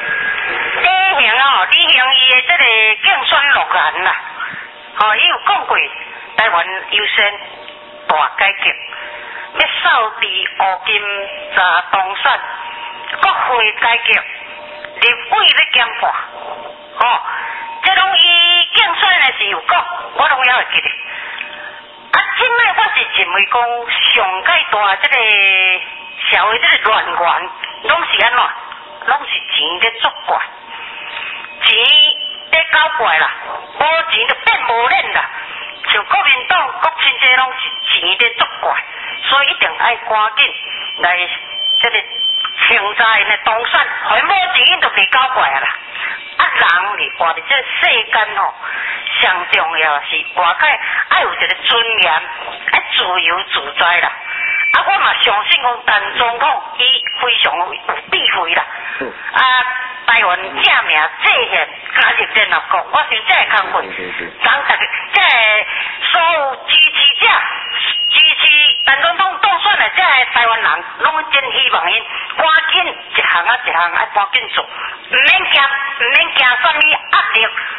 [SPEAKER 5] 行伊的这个竞选诺言啦。伊有讲过台湾优先大改革，要扫除乌金查当选。国会改革，立委要减半，这拢伊竞选的时有讲，我拢还会记得。即摆我是认为讲上界大这个社会这个乱源，拢是安怎？拢是钱在作怪，钱在搞怪啦，无钱就变无脸啦。像国民党、国亲这拢是钱在作怪，所以一定爱赶紧来这个。现在呢，当选还无钱就被搞怪啦。人哩活伫这世间上重要是活该爱有一个尊严，爱自由自在啦。我嘛相信讲陈总统伊非常有智慧啦。台湾正名制宪加入联合国，我想这个工作，咱大家这所有支持者。支持陈总统当选的这台湾人，拢真希望因赶紧一项爱赶紧做，唔免惊什么压力，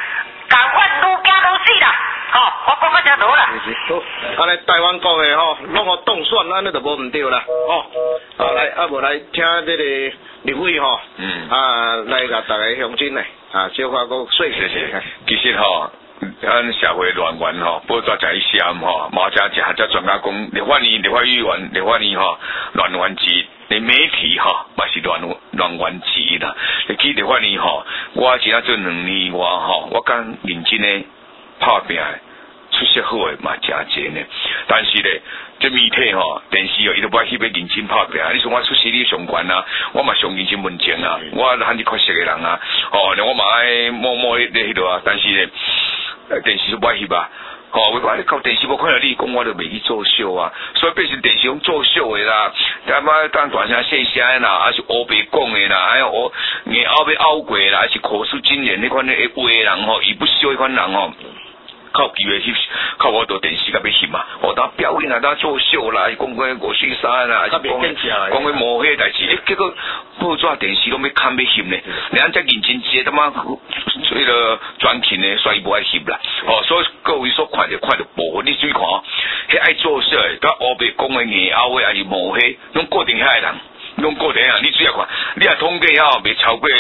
[SPEAKER 4] 共款愈惊愈死啦，吼，我讲到这多啦。
[SPEAKER 1] 好，安尼台湾国的吼，拢互当选，安尼就无毋对啦，吼。好来，无来听这个立委吼，来甲大家乡亲嘞，小可个说谢谢。
[SPEAKER 2] 其实吼。咱社会乱源吼，报纸食一闪吼，毛家食只专家讲，立法院、立法议员、立法院吼乱源之一，你媒体吼嘛是乱源之一啦。你去立法院吼，我只啊做2年外吼，我敢认真诶拍拼出色好诶嘛真侪呢。但是咧，这媒体吼、电视哦，伊都不爱去要认真拍拼。你说我出席你上悬啊，我嘛上认真问政啊，我罕是确实诶人啊，我嘛爱摸咧迄度啊，但是咧。电视就不爱翕啊，我讲你靠电视无看到你讲，我就袂去作秀啊，所以变成电视用作秀的啦，他妈当大声细声啦，还是黑白讲的啦，还有硬拗要拗过啦，还是口出惊人那款的话人吼，伊不秀那款人吼。靠机会翕，靠我到电视甲要翕嘛，当表演啊，当作秀啦，讲过543啦，还是讲过无迄代志，结果报纸电视拢要看要翕呢，人家认真接他妈迄个专勤呢，所以无爱翕啦，所以各位所看到无，你注意看迄爱作秀的，甲黑白讲的硬拗的，还是无迄，拢固定遐个人，拢固定啊，你注意看，你啊统计袂超过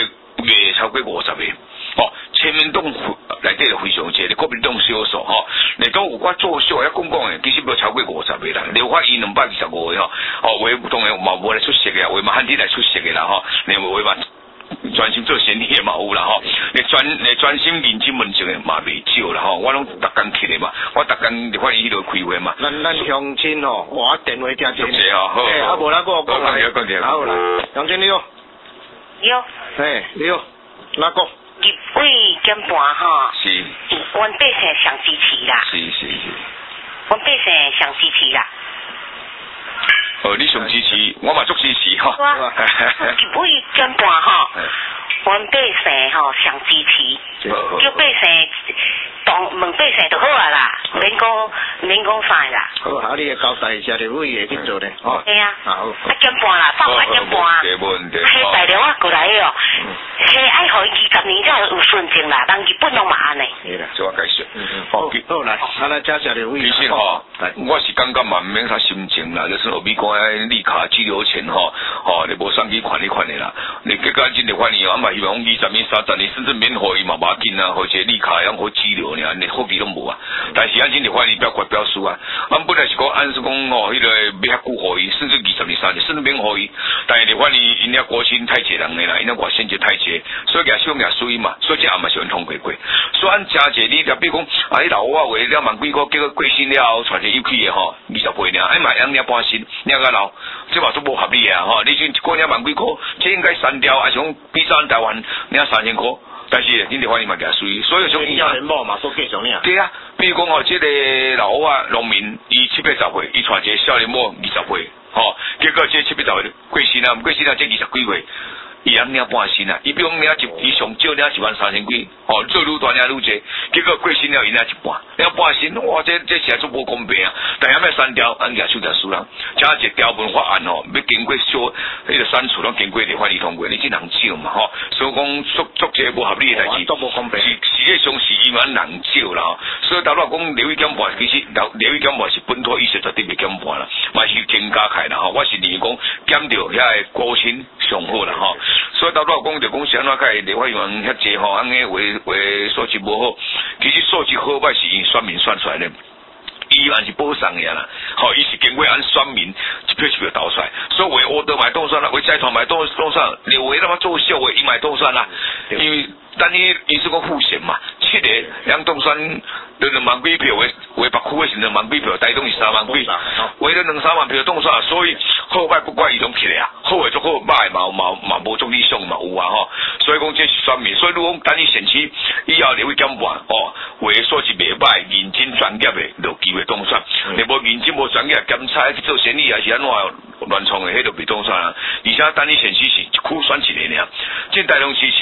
[SPEAKER 2] 50个。前面党内底就非常济，国民党少数吼，你讲有我作秀要讲的，其实无超过50个啦，刘法院225个吼，话当然嘛无来出色个，话嘛罕啲来出色个啦吼，你话嘛专心做生意的嘛有啦吼，你专心认真问政的嘛袂少啦吼，我拢逐工去的嘛，我逐工刘法院迄度开会嘛。咱
[SPEAKER 1] 乡亲吼，我电话听真
[SPEAKER 2] 济吼，
[SPEAKER 1] 好，无咱个讲啦，好啦，乡亲你好，
[SPEAKER 4] 你好，
[SPEAKER 1] 你好，哪个？
[SPEAKER 4] 立委减半吼，
[SPEAKER 2] 是，
[SPEAKER 4] 阮百姓上支持啦，
[SPEAKER 2] 是，
[SPEAKER 4] 阮百姓上支持啦。
[SPEAKER 2] 你上支持，我嘛足支持吼。
[SPEAKER 4] 立委减半吼，阮百姓吼上支持，叫百姓问百姓就好啊啦，免讲啥啦。
[SPEAKER 1] 好，你个交代一下立委会去做咧，吼。
[SPEAKER 4] 系啊，减半啦，放减半。
[SPEAKER 2] 无问题。
[SPEAKER 4] 迄大了我过来哦。嘿，爱互伊20年才有顺境啦，人日本拢嘛安尼。
[SPEAKER 2] 是啦，做我解释。
[SPEAKER 1] 好来，来谢谢刘委员。
[SPEAKER 2] 其实吼，我是感觉嘛，毋免啥心情啦，就是后美国立卡拘留前吼，你无选举款的啦。你结果真的发现啊嘛，希望20年、30年，甚至免互伊嘛无要紧啊，或者立卡样好拘留呢，你福利拢无啊。但是真的发现表示啊，本来是讲按是讲迄个要遐久互伊，甚至20年、30年，甚至免互伊。但是你发现因遐国亲太济人的啦，因遐外省就太济。所以举手举水嘛，所以这也嘛是阮通过。所以按真济，你比如讲，你老我话了万几个，结果过身了后，传一有去的吼，20倍尔，嘛养半身，养个老，这嘛都无合理啊吼！你说过了万几块，这应该删掉，还是讲比咱台湾3000块？但是你哋发现嘛举水，所以像
[SPEAKER 1] 少年某嘛所继续呢。
[SPEAKER 2] 对啊，比如讲这个老农民，伊7、80岁，伊传一个少年某20岁，结果这7、80岁过身了，这20几岁。伊养半身啊，伊比如讲伊上少13000几，做愈大愈济，结果过身了伊一半身，哇，这实在做无公平啊！但系要删掉，按举手啦，加一条文法案要经过迄个删除，拢经过立法院通过，你只人少嘛所以讲做这无合理的代志，
[SPEAKER 1] 做无公平，
[SPEAKER 2] 实际上是因为人少啦所以头来讲刘义减半，其实刘义减半是本土意识绝对袂减半啦，嘛是增加开啦我是认为讲减掉遐个高薪上好啦所以到尾讲就讲是安怎解立法院遐济安尼话数据无好，其实数据好歹是因选民选出来的。伊按是保送的啦，伊是经过按选民一票投出来，所以为我都买当选啦，为财团买当选，你为他妈做秀的伊买当选啦，因为等于伊是个复选嘛，7个两当选2万几票，为北区的是2万几票，台东是3万几，为了2-3万票当选，所以好歹不管伊拢起来啊，好的足好，歹嘛无足理想嘛有啊所以讲这是选民，所以如果等于选区以后你会减半为数是袂歹，认真专业的就机会当选，你无认真无专业检查去做生意还是安怎乱创的，迄就袂当选啦。而且等于选区是一区选一个尔，这台东市是一区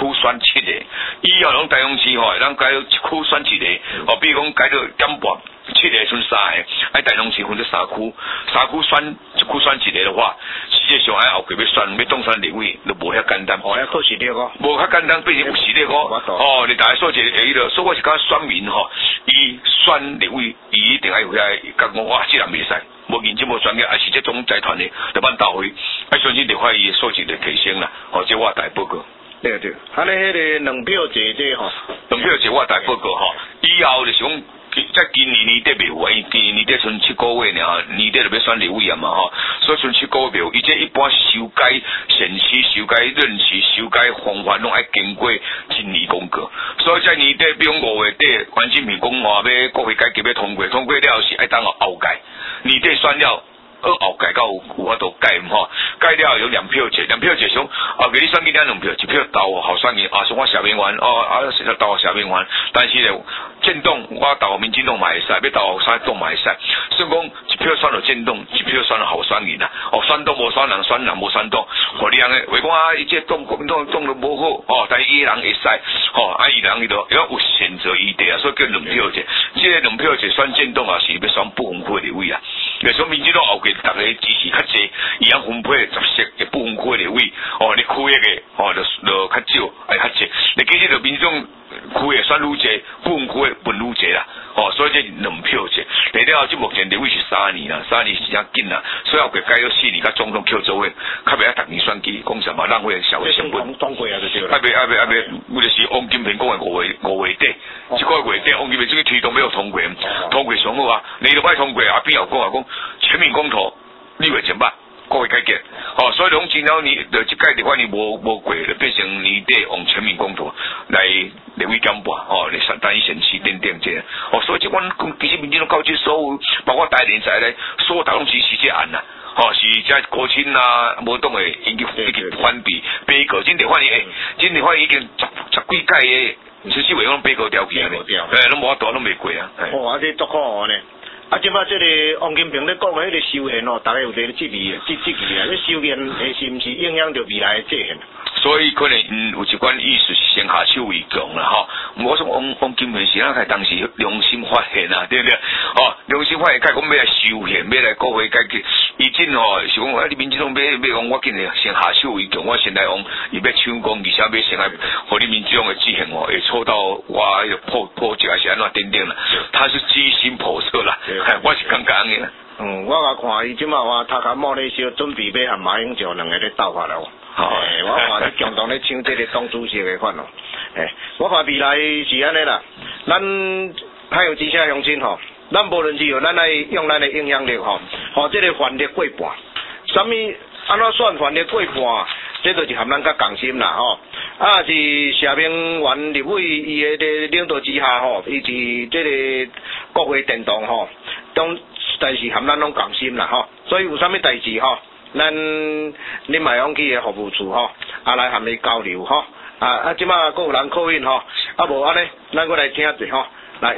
[SPEAKER 2] 区选7个，以后拢台中市吼，咱改一区选1个，哦，比如讲改到减半7个剩3个，喺台中市分做3区，3区选一区选1个的话，实际上喺后期要当选立委都无遐简单。
[SPEAKER 1] 哦，要靠实力哦。
[SPEAKER 2] 无遐简单，变成有实力哦。哦，你大家说一个，所以我是讲选民吼，伊选立委，伊一定要有遐讲哇，这人袂使。无认真无专业，也是这种财团的，就办到位，相信立法院素质的提升啦。哦，这我大报告。
[SPEAKER 1] 对，安尼迄个2票制这吼
[SPEAKER 2] ，2票制我大报告吼，以后就是讲。在今年年底未有啊，因今年底剩7个月尔，年底就要选立委啊嘛吼，所以剩7个月未有，伊这一般修改县市、修改任期、修改方法拢爱经过1年公告，所以在年底，比如5月底，关键民讲话要国会改革要通过了是爱当后改，年底选了。后改到有法度改吼，改了有2票制，2票制上给你选几两2票，1票投候选人，像我社民员投社民员，但是咧建党我投民进党嘛会使，要投啥党嘛会使，所以讲1票选了建党，1票选了候选人啦，选党无选人，选人无选党，互你人诶话讲伊这党国民党都无好，但伊人会使，伊人伊都有选择余地啊，所以叫2票制，这个2票制选建党也是要选不分区立委啊，例如民进党后。大家支持较济，伊样分配10席嘅不分区立委，你区域嘅就较少，爱较济。你其实就民众区域选愈济，不分区分愈济啦。所以这2票制。来了，即目前立委是3年啦，3年是真紧啦。所以后改咗4年，甲总统扣做位，较袂逐年选举，讲什么浪费社会成本。
[SPEAKER 1] 通过啊，就对啦。
[SPEAKER 2] 啊袂，就是王金平讲嘅5月底，一个月底，王金平这个推动要通过，通过上好啊。你都歹通过，后边又讲全民公投，2月前吧，国会改革，所以拢前了年就即届立法院无过，就变成年底用全民公投来立委减半，来单一选区等这，所以即阮其实民进党到即所有，包括大连在内，所有大拢支持这案啦。是在国青啊，无党诶，已经反对被告，真立法院已经十几届诶，14位拢被告调去啊，拢无法度拢未过啊。
[SPEAKER 1] 啊这足好呢。即摆这个王金平咧讲迄个修宪大家有在质疑啊，这修宪是毋是影响到未来的制宪？
[SPEAKER 2] 所以可能有一款意思是先下手为强啦，我说王金平是咱当时良心发现啊，对不对？良心发现，讲要来修宪，要来国会改革，以前是讲你民进党要讲我今日先下手为强，我先来讲，伊要抢攻，而且要先来，互你民进党的制宪会抽到我破解还是安怎等啦，他是居心叵测啦，我是感觉安尼啦。
[SPEAKER 1] 我看伊即马我头壳摸咧烧，准备要和马英九2个咧斗法了。我看你共同咧抢这个党主席的款我看未来是安尼啦，咱还有之下乡亲咱无论是咱来用咱的影响力这个权力过半，什么安怎算权力过半，这就是和咱较共心啦是社民员立委伊的领导之下伊是这个国会殿堂但是和咱拢共心啦所以有啥物代志咱恁卖往去的服务处来和你交流即马还有人call in无安尼，咱过来听一下来。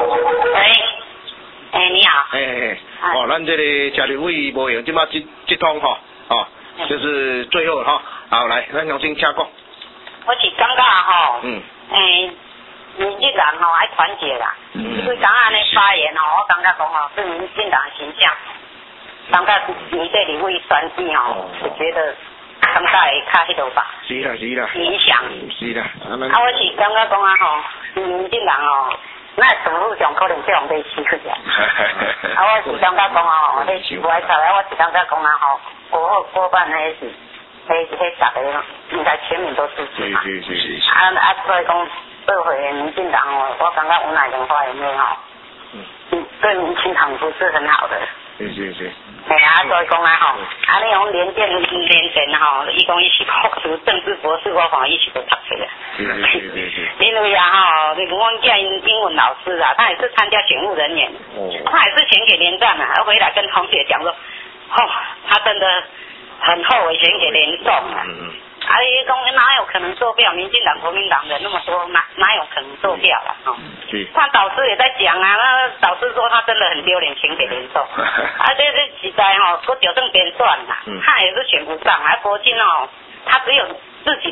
[SPEAKER 6] 喂，你好。
[SPEAKER 1] 咱这个社立委无用，即马这通就是最后好来，咱重新请讲。
[SPEAKER 6] 我是感觉民进党爱团结啦，因为刚安尼发言我感觉讲对民进党的形象。感觉你这里为选举就觉得感觉会较迄落吧。
[SPEAKER 1] 是啦。
[SPEAKER 6] 影响。
[SPEAKER 1] 是啦。
[SPEAKER 6] 我是感觉讲民进党那政府上可能这样被欺负者。我是感觉讲迄是不爱出来，我是感觉讲过半迄是迄大家应该全民都支持嘛。
[SPEAKER 1] 是。
[SPEAKER 6] 所以讲社会民进党我感觉有哪种发言对民进党不是很好的。
[SPEAKER 1] 是。
[SPEAKER 6] 所以讲你用连电伊讲伊是学术政治博士，我看伊是都读出来。
[SPEAKER 1] 是。
[SPEAKER 6] 因为我家英文老师他也是参加选务人员，他也是选给连战回来跟同学讲说，他真的很后悔选给连宋伊讲哪有可能做票？民进党、国民党人那么多，哪有可能做票了？他导师也在讲那导师说他真的很丢脸，选给连宋。这实在搁纠正边算啦，他也是选不上。国军他只有自己的利益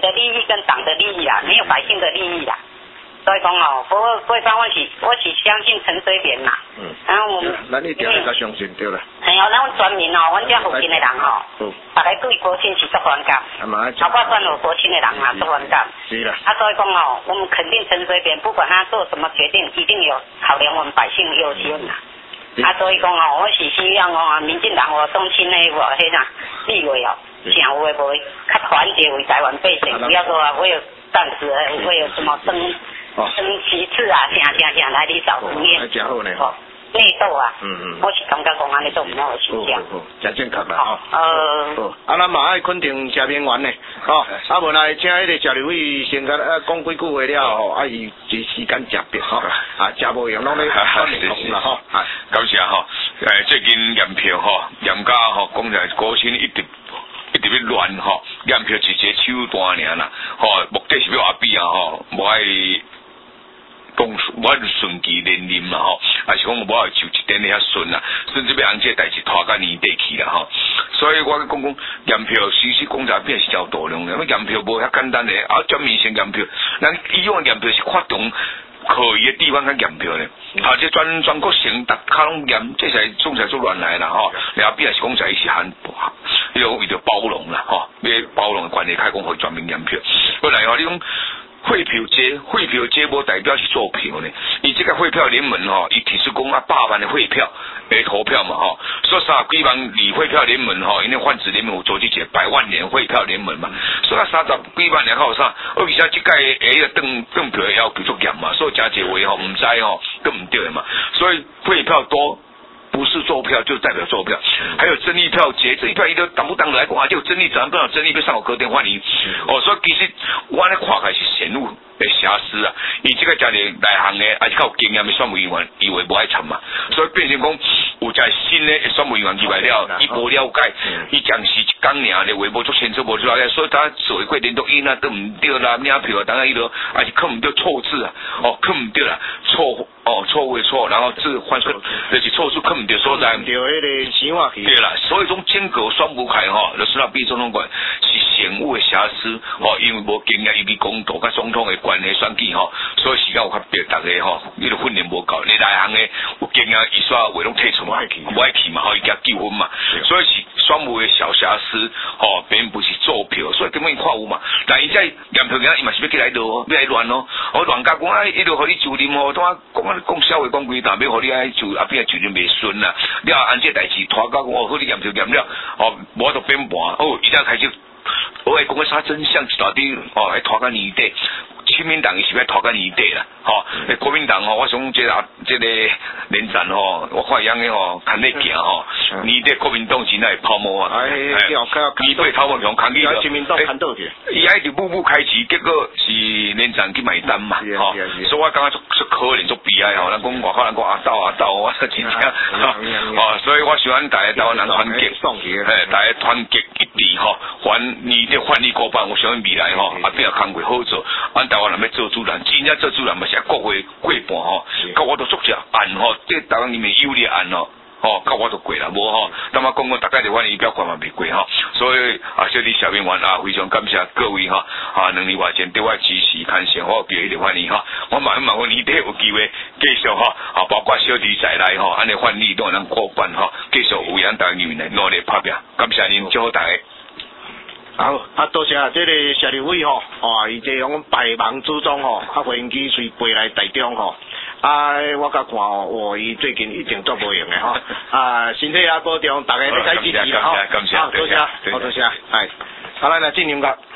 [SPEAKER 6] 跟党的利益啦，没有百姓的利益啦。所以讲哦，不方我是相信陈水扁嘛。然后我们。
[SPEAKER 1] 咱一定要相信对啦。
[SPEAKER 6] 系哦，咱全民哦，阮这附近的人哦，大家对国亲是足反感，包括算我国亲的人啊，足反感。
[SPEAKER 1] 是啦。
[SPEAKER 6] 所以讲哦，我们肯定陈水扁，不管他做什么决定，一定有考量我们百姓优先啦。所以讲哦，我是希望哦，民进党哦，中青的迄呐立委哦，想有诶无较团结为台湾百姓，不要说啊，我有战士，我有什么升旗帜啊，啥来你找经验。
[SPEAKER 1] 真好呢。
[SPEAKER 6] 内斗啊，我是感觉讲安尼都唔好形象，
[SPEAKER 1] 真正确啦吼。咱嘛爱肯定谢明元呢，吼，无来请迄个谢立伟先甲讲几句话了吼，伊时间食别吼，食无用拢咧反应啦吼。
[SPEAKER 2] 感谢吼，最近验票吼，严家吼讲在国亲一直要乱吼，验票是一个手段尔啦，吼，目的是要阿扁啊吼，无爱。无爱顺其连任嘛吼，还是讲无爱就一点咧遐顺啦，甚至要按这代志拖到年底去啦吼。所以我讲验票，其实讲在变是较大量的，验票无遐简单咧，全面性验票，咱以往验票是看重可疑的地方去验票咧，这全国性大家拢验，这才总才做乱来啦吼。然后变是讲在伊是很伊就包容啦吼，要包容的关系，开讲会全面验票。本来吼，你讲。汇票接无代表是做票呢，伊这个汇票联盟吼，伊提出讲100万的汇票来投票嘛吼，所以30几万里汇票联盟吼，因为泛指联盟有组织一个100万年汇票联盟嘛，所以30几万年后啥，而且这届迄个登票要求足严嘛，所以加一位吼，唔知吼都唔对嘛，所以汇票多。不是做票就代表做票，还有争议票节，争议票伊都当不当来讲，就有争议，咱不有争议要上我隔天换你。所以其实我咧看起来是显露的瑕疵啊。伊这个家里内行的，还是较有经验的选务人员，以为无爱参嘛，所以变成讲有一个新的选务人员入来了，伊无了解，伊讲是一讲尔的，话无足清楚无出来，所以他做过连续音啊都唔对啦，领票啊，当然伊都还是看唔到错字啊，看唔到啦，错位错，然后字换错，就是错字看唔到所在，
[SPEAKER 1] 对迄个生活去。
[SPEAKER 2] 对啦，所以种间隔双不开吼，就是那比总统官是显务的瑕疵因为无经验，伊比公道甲总统的关系选举所以时间有较别大家伊就训练无够，你内行的有经验，伊煞话拢退出嘛，无爱去嘛，伊加纠纷嘛，所以是双务的小瑕疵并不是做票，所以根本看有嘛，但伊在验票伊嘛是要起来要来乱乱甲讲伊就互你就任讲消话讲几大，要互你就后边就袂顺啦，你啊按这代志拖到好你验票验了无就变盘伊才开始我会讲个啥真相是到底来拖到年底。亲民党伊是要拖到年底啦，国民党我想这个连战我看样的看得行年底国民党真系泡沫啊，你对头毛上抗议了，
[SPEAKER 1] 亲民党看倒去，
[SPEAKER 2] 伊爱就步步开启，结果是连战去买单嘛，所以我感觉足可怜足悲哀咱讲外口人讲阿斗，我真正所以我喜欢大家台湾人团结，大家团结一致还年底换你过半，我相信未来变工会好做，台湾人要做主人，真正做主人嘛是国会过半甲我都做只案这台湾里面有利案甲我都过啦，无那么讲大家就反正表决嘛未过所以小弟小编员非常感谢各位2年外前对我支持看生活表现反应我慢慢年底有机会继续包括小弟在内安尼反应都能过关继续有咱台湾人民来努力拍拼，感谢您，祝福大家。
[SPEAKER 1] 好，多谢这个谢立伟伊这种百忙之中回应机随背来台中我甲看伊最近一定做无用的身体保重，大家要该支持啦
[SPEAKER 2] 感谢，
[SPEAKER 1] 多谢，好来进音乐。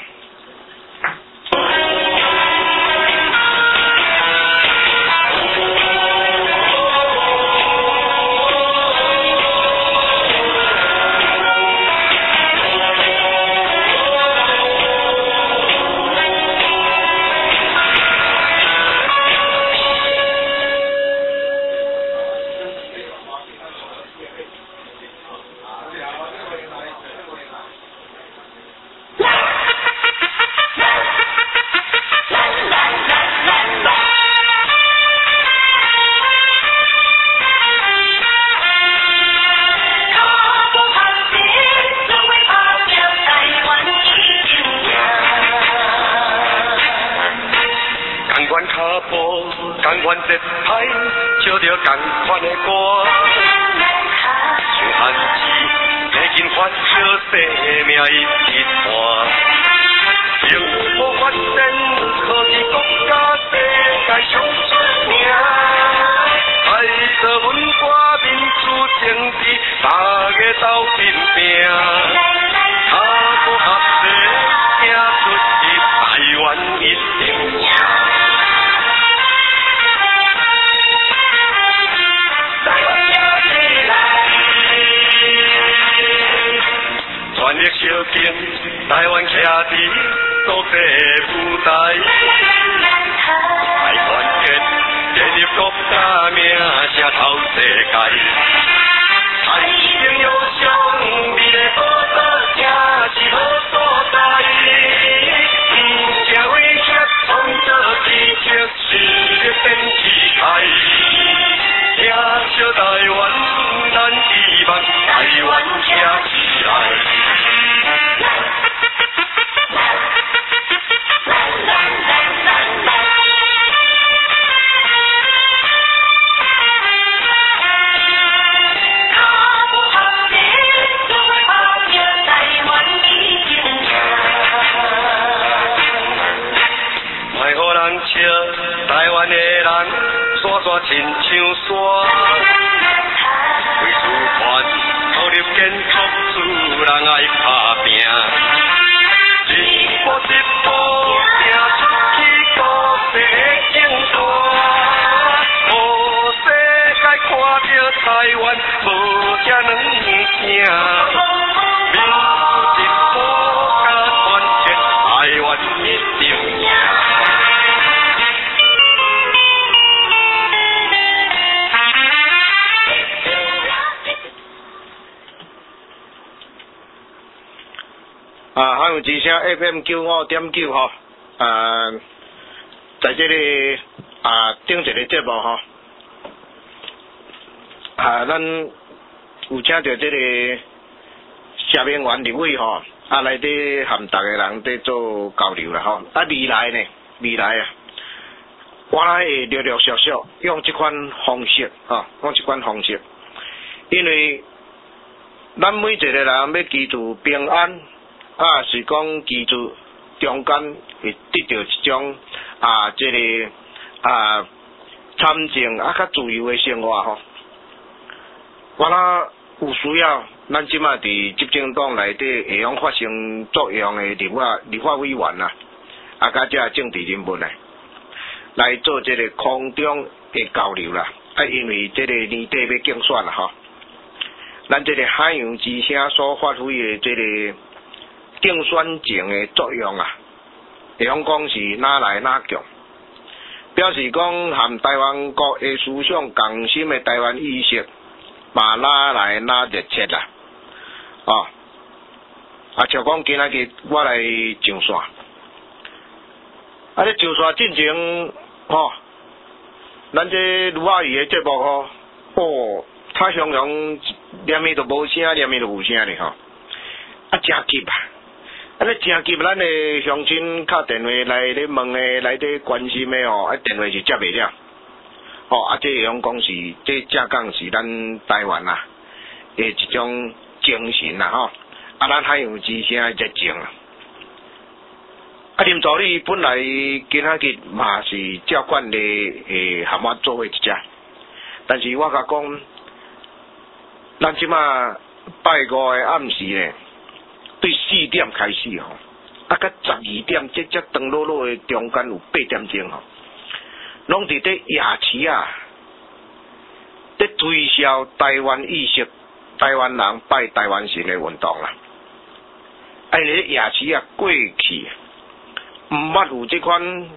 [SPEAKER 7] 步，同款节拍，唱着同款的歌。像汉子，历经烦恼，生命一段。幸福发展，科技国家世界上出名。爱着文化民主政治，大家斗阵拼。脚步合作，行出去，台湾一定赢。全力小劲，台湾徛伫国际舞台，爱团结，建立国家名声透世界。太平洋上美丽宝岛，正是好所在。社会协创造奇迹，实力变气概。听小台湾，咱希望台湾徛起来。台湾的人，山山亲像山，为主权独立建国，主人爱打拼，一步一步行出去国际竞赛，予世界看到台湾无这两件。民主进步加团结，台湾一定赢。
[SPEAKER 1] 还有之声 FM95.9吼，在这里顶一个节目吼，咱有请到这个谢明元立委吼，来伫和大家人伫做交流啦吼。未来我会陆陆续续用这款方式吼，因为咱每一个人要居住平安。是讲居住中间会得到一种这个参政较自由的生活吼。我啦有需要，咱即马伫执政党内底会用发生作用的立法委员啦，甲这政治人物来做这个空中的交流啦。因为这个年底要竞选啦吼，咱这个海洋之声所发挥的这个竞选前的作用会用讲是哪来哪强，表示讲和台湾国的思想共心的台湾意识嘛哪来哪热切啦，像讲今仔日我来上线，咧上线进前咱这卢阿姨的节目他常常连面都无声，连面都有声咧真急真急，咱的乡亲敲电话来咧问的，来咧关心的电话是接袂了。这样讲是，这正讲是咱台湾的一种精神啦咱海洋之声的热情林助理本来今仔日嘛是照惯例和我做伙一只，但是我甲讲，咱即马拜五的暗时咧。对4点开始到12点，这长落落的中间有8点钟拢伫咧夜市咧推销台湾意识、台湾人拜台湾神的运动啦。咧夜市过去，毋捌有这款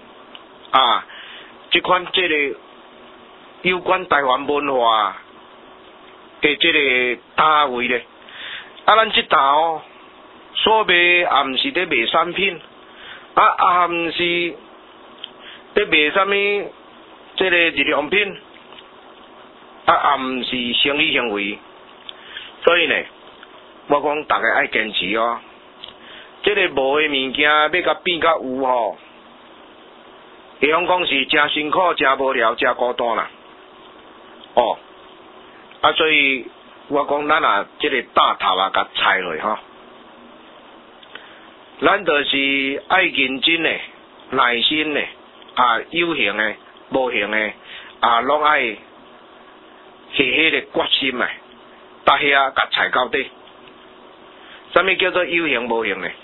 [SPEAKER 1] 这个有关台湾文化的这个单位咧，咱这搭所卖也毋是咧卖产品，也毋是咧卖啥物这个日用品，也毋是生理行为，所以呢，我讲大家爱坚持这个无的物件要甲变甲有伊讲讲是真辛苦、真无聊、真孤单啦。哦，所以我讲咱啊，即个大头啊，甲拆落吼，咱就是爱认真诶、耐心诶、有形诶、无形诶，拢爱下迄个决心诶，搭遐甲踩到底。啥物叫做有形无形诶？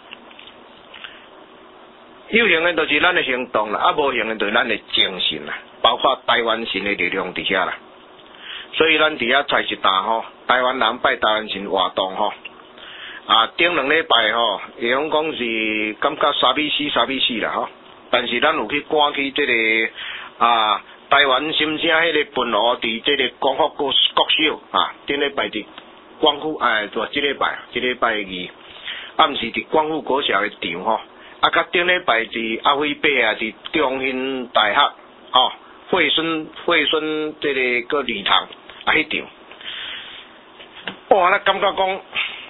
[SPEAKER 1] 有形诶就是咱诶行动啦，无形诶就是咱诶精神啦，包括台湾神诶力量伫遐啦。所以咱伫遐采一担吼，台湾人拜台湾神活动吼，顶2礼拜吼，会用讲是感觉3-4啦吼，但是咱有去赶去即个台湾心声迄个分湖伫即个光复国小顶礼拜伫光复就即礼拜2，毋是伫光复国小诶场吼，甲顶礼拜伫阿辉伯伫中兴大学吼。惠孙即个个礼堂迄场，哇！咱感觉讲，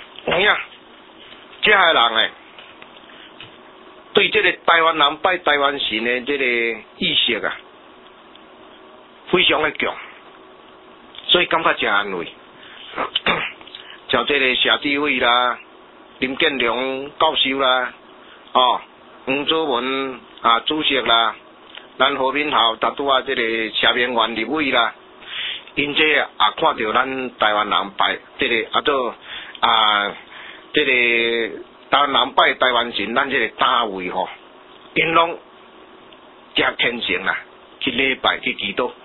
[SPEAKER 1] 这下人诶，对即个台湾人拜台湾神诶即个意识非常诶强，所以感觉真安慰。像即个谢志伟啦、林建良教授啦、黄祖文主席啦。咱和平校达拄即个社民园立委啦，因这看到咱台湾人拜即个即个台湾人拜台湾神，咱这个单位吼，因拢真虔诚啦，去礼拜去祈祷。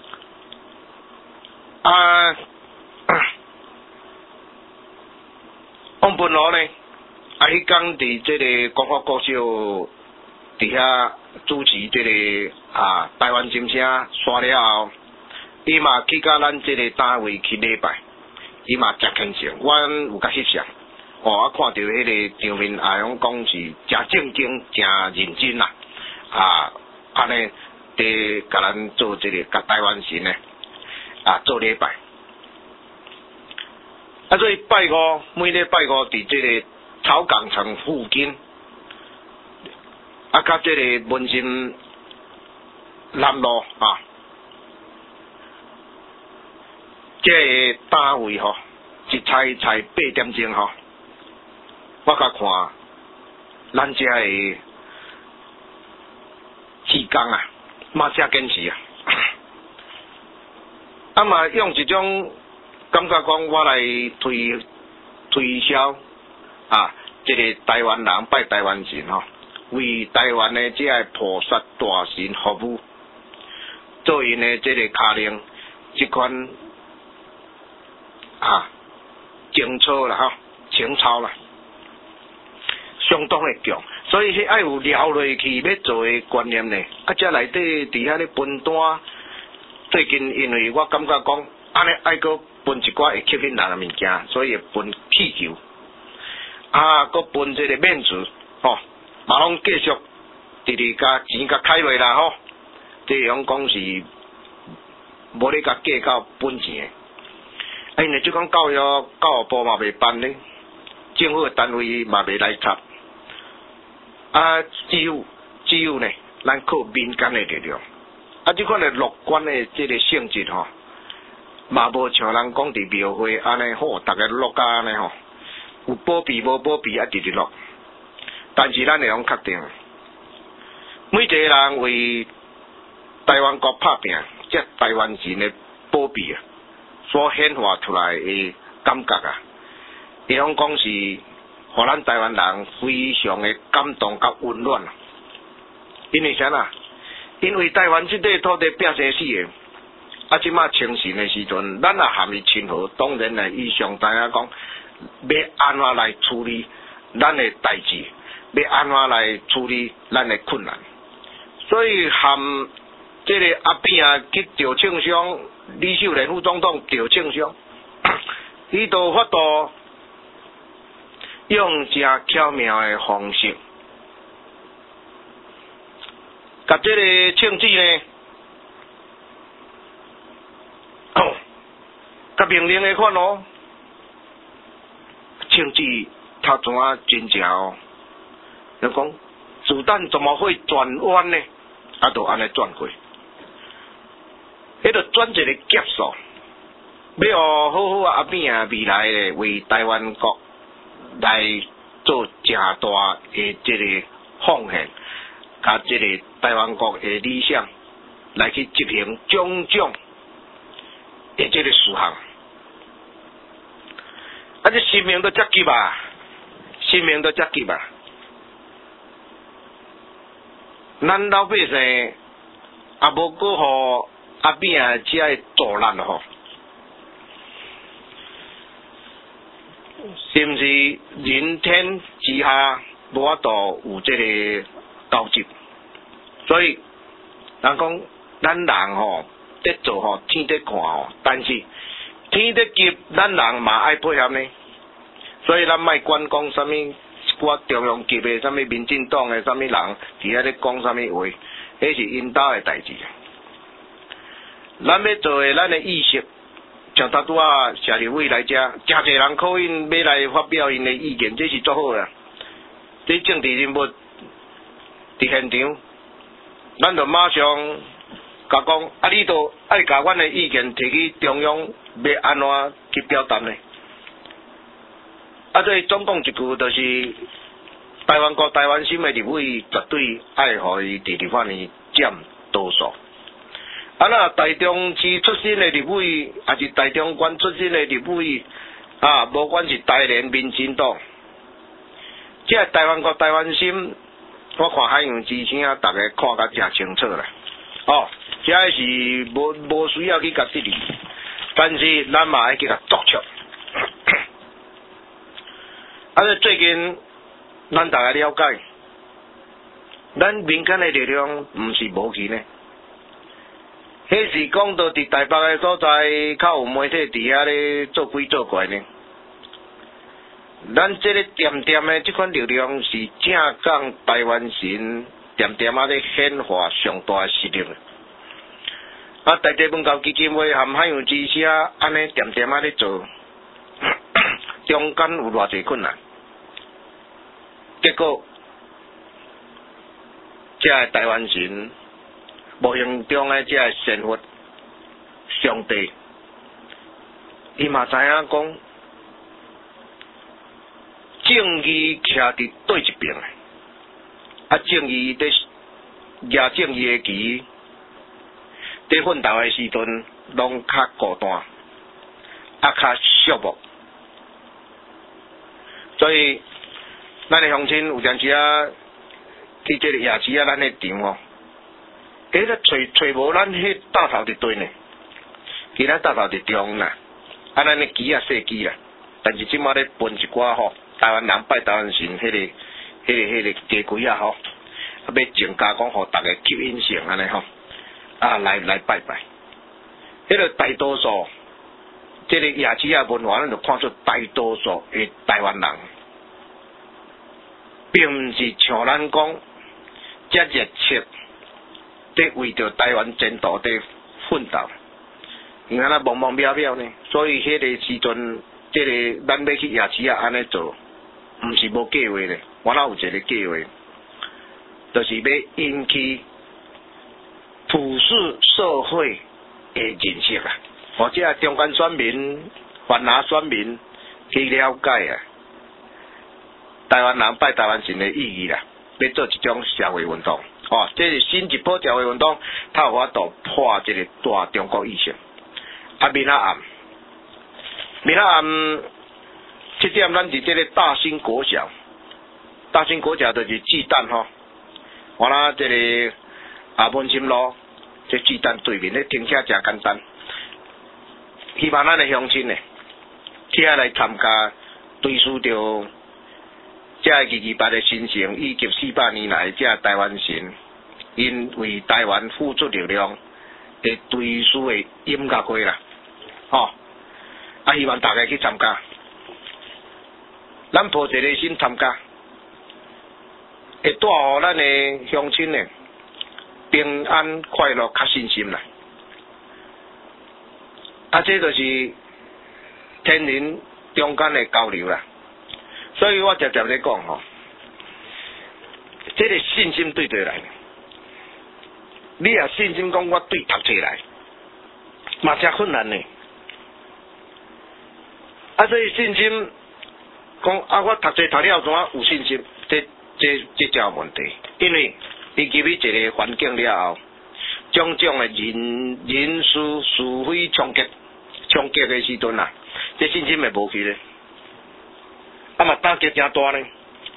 [SPEAKER 1] 王本罗呢，迄天伫即个光复国小伫遐主持即个台湾心声刷了后，伊嘛去甲咱即个单位去礼拜，伊嘛真虔诚，阮有甲翕相，我看到迄个场面用讲是真正经、真认真啦，安尼伫甲咱做即个甲台湾神呢做礼拜，所以拜五每礼拜五伫即个草港城附近。甲即个文心南路即个单位吼，一采8点钟吼，我甲看咱遮个志工嘛真坚持嘛用一种感觉讲，我来推销即个台湾人拜台湾神吼。为台湾的这个菩萨大神服务，做因的这个卡令，这款情操啦情操啦，相当的强，所以迄爱有聊落去要做的观念呢。遮内底伫遐咧分单，最近因为我感觉讲，安尼爱搁分一寡会吸引人的物件，所以会分气球，搁分这个面子吼。嘛拢继续直甲钱甲开落啦吼，这样讲是无咧甲计较本钱诶。因为即讲教育部嘛袂办咧，政府诶单位嘛袂来插，只有呢，咱靠民间诶力量。即款诶乐观诶即个性质吼，嘛无像人讲伫庙会安尼好，逐个乐甲安尼吼，有保庇无保庇直直乐。但是咱会用确定，每一个人为台湾国拍拼，即台湾人的保庇所显化出来的感觉会用讲是，互咱台湾人非常的感动甲温暖因为啥啦？因为台湾这块土地拼生死的，即马清晨的时阵，咱也含伊亲和，当然啦，伊上知影讲要安怎来处理咱的代志。要安怎来处理咱的困难？所以含这个阿扁去赵庆祥、李秀莲副总统赵庆祥，伊都法度用真巧妙的方式，甲这个庆子呢，甲命令的款庆子头怎真正就讲子弹怎么会转弯呢？ 就安尼转过，迄个转一个结束，要好好阿扁啊未来的为台湾国来做正大的这个奉献，甲这个台湾国的理想来去执行种种的这个事项。这生命都遮急啊，生命都遮急啊！咱老百姓也无过互阿扁啊，只爱做咱吼，是毋是人天之下无法度有这个交集？所以人讲咱人吼在做吼，天在看吼，但是天在急，咱人嘛爱配合呢。所以咱莫管讲啥物，我中央级的啥物民进党的啥物人，伫遐咧讲啥物话，迄是因兜的代志。咱要做的咱的意识，像拄仔社立委来遮，诚侪人call因要来发表因的意见，这是足好啦。这政治人物伫现场，咱就马上甲讲，你都爱甲阮的意见提去中央，要安怎去表达呢？所以总讲一句，就是台湾国、台湾心的立委绝对爱互伊伫立法院占多数。那台中市出身的立委，还是台中县出身的立委，无管是台联、民进党，这台湾国、台湾心，我看海洋之声大家看甲诚清楚啦。这是无需要去甲质疑，但是咱嘛爱去甲督促。最近咱大家了解，咱民间的力量毋是无去呢。迄是讲到伫台北的所在，较有媒体伫遐咧做鬼做怪呢。咱这个点点的这款力量是正讲台湾神点点咧显化上大的实力。台地文教基金会和海洋之声安尼点点咧做，中间有偌济困难。结果，这个台湾神无形中的这个神佛上帝，伊嘛知影讲，正义徛伫对一边正义伫举正义的旗，伫奋斗的时阵，拢较孤单，较寂寞，所以。咱的乡亲有阵时去这个夜市咱的场吼，找无咱迄大头伫对呢，其他大头伫中啦，咱的旗设旗啦，但是即马咧分一寡吼，台湾人拜台湾神迄个家规吼，要增加讲互大家吸引性安尼吼，来拜拜，迄个大多数，这个夜市文化，咱就看出大多数的台湾人。并毋是像咱讲遮热切，伫为着台湾前途伫奋斗，因安那茫茫渺渺呢。所以迄个时阵，这个咱要去夜市安尼做，毋是无计划咧，我哪有一个计划，就是要引起普世社会的认识啊，或者中间选民、泛亚选民去了解啊。台湾人拜台湾神的意义啦，要做一种社会运动，这是新一波社会运动，它有法度破这个大中国意识。明仔暗7点，咱伫这个大兴国小就是鸡蛋吼，我啦这个文心路这鸡蛋对面，咧停车真简单，希望咱的乡亲呢，去遐来参加，追思着。这228的新城，以及400年来这台湾神，因为台湾付出力量的追思的音乐会啦，希望大家去参加，咱抱一个心参加，会带予咱的乡亲呢平安快乐较信心啦，这就是天人中间的交流啦。所以我直接咧讲吼，这个信心对来， 你也信心讲我对读册来，嘛真困难呢。所以信心讲我读册读了怎啊有信心？这叫问题，因为伊入去一个环境了后，种种的人事是非冲击的时阵啊，这信心会无去咧，嘛打击真大呢。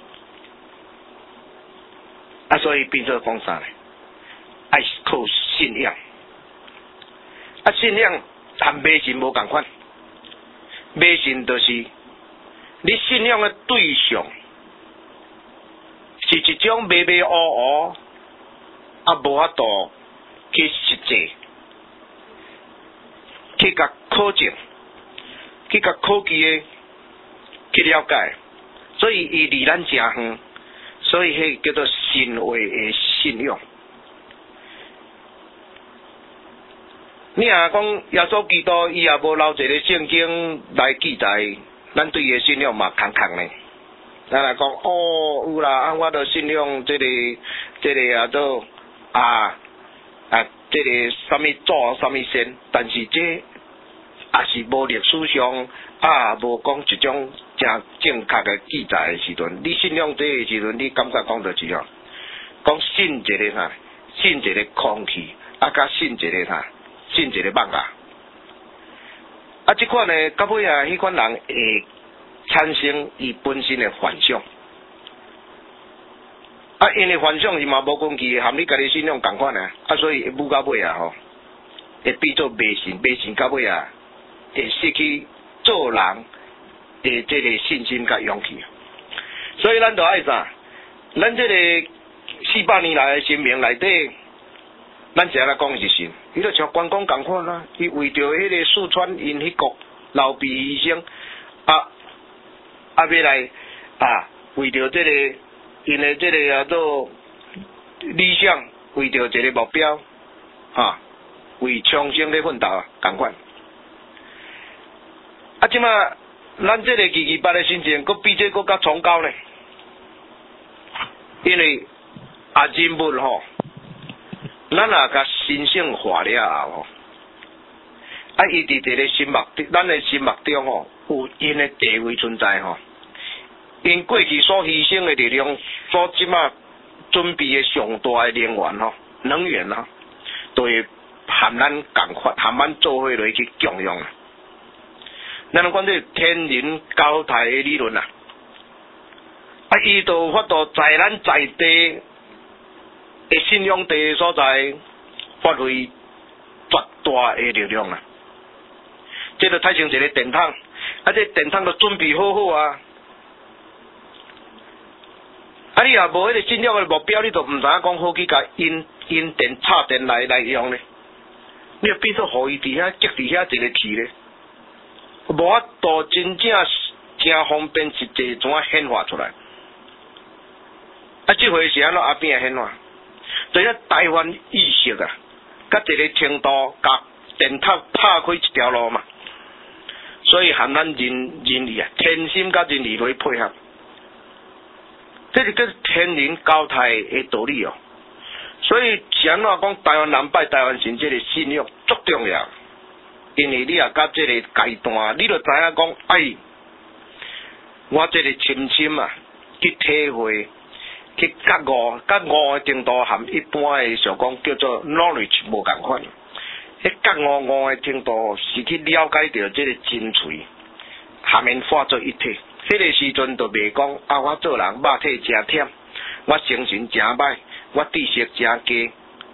[SPEAKER 1] 所以变做讲啥呢？爱靠信仰。信仰和迷信无共款。迷信就是你信仰的对象是一种迷迷糊糊，无法度去实际，去甲考证，去甲科技的去了解，所以伊离咱真远，所以迄叫做神话的信仰。你若讲耶稣基督，伊也无留一个圣经来记载，咱对伊的信仰嘛空空呢。咱来讲有啦，我著信仰这个做这个什么祖什么先，但是这也是无历史上无讲一种正正确的记载的时阵，你信仰这个时阵，你感觉讲到怎样？讲信一个啥？信一个空气，甲信一个啥？信一个梦啊！这款呢，到尾迄款人会产生伊本身的幻想。因为幻想是嘛无根据，含你家己信仰共款啊！所以舞到尾啊会变做迷信，迷信到尾啊，会失去做人的这个信心甲勇气。所以咱就爱啥？咱这个400年来的生命内底。咱只来讲是神，伊就像关公共款啦，伊为着迄个四川因迄国老辈牺牲，要来为着这个因的这个做理想，为着一个目标，为长生咧奋斗共款。即马咱这个228的心情，佫比这佫较崇高呢，因为人物咱也甲神圣化了后，伊伫这个心目，咱的心目中有因的地位存在因过去所牺牲的力量，所即马准备的上大的能源都会含咱共款，含咱做伙落去供用啊。咱讲这天人交替的理论伊就有法度在咱在地。信仰地所在发挥绝大的力量啊！这就太成一个殿堂，这殿堂都准备好好啊！你也无迄个信仰的目标，你就唔知影讲好去甲因电插电来用咧，你就变做互伊伫遐积伫遐一个气咧，无法度真正真方便实际怎啊显化出来？这回是安怎变显化？就迄台湾意识甲一个程度，甲电塔拍开一条路嘛，所以含咱人力天心甲人力来配合，这是叫天人交替的道理所以安怎讲台湾人拜台湾神这个信仰足重要，因为你也甲这个阶段，你就知影讲，我这个深去体会。去觉悟的程度含一般的上讲叫做 knowledge 无共款，迄觉悟的程度是去了解到这个真髓，含因化作一体。迄个时阵就袂讲我做人肉体真忝，我精神真歹，我知识真低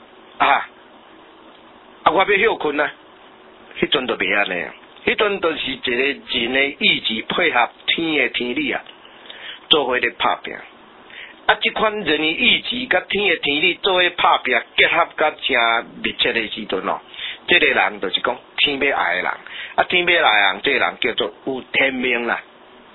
[SPEAKER 1] 我要休困迄阵就袂安尼迄阵就是一个人的意志配合天的天理做伙咧拍拼。这款人的意志甲天的天理做伙拍拼，结合甲真密切的时阵这个人就是讲天要爱的人，天要爱的人，这个人叫做有天命啦。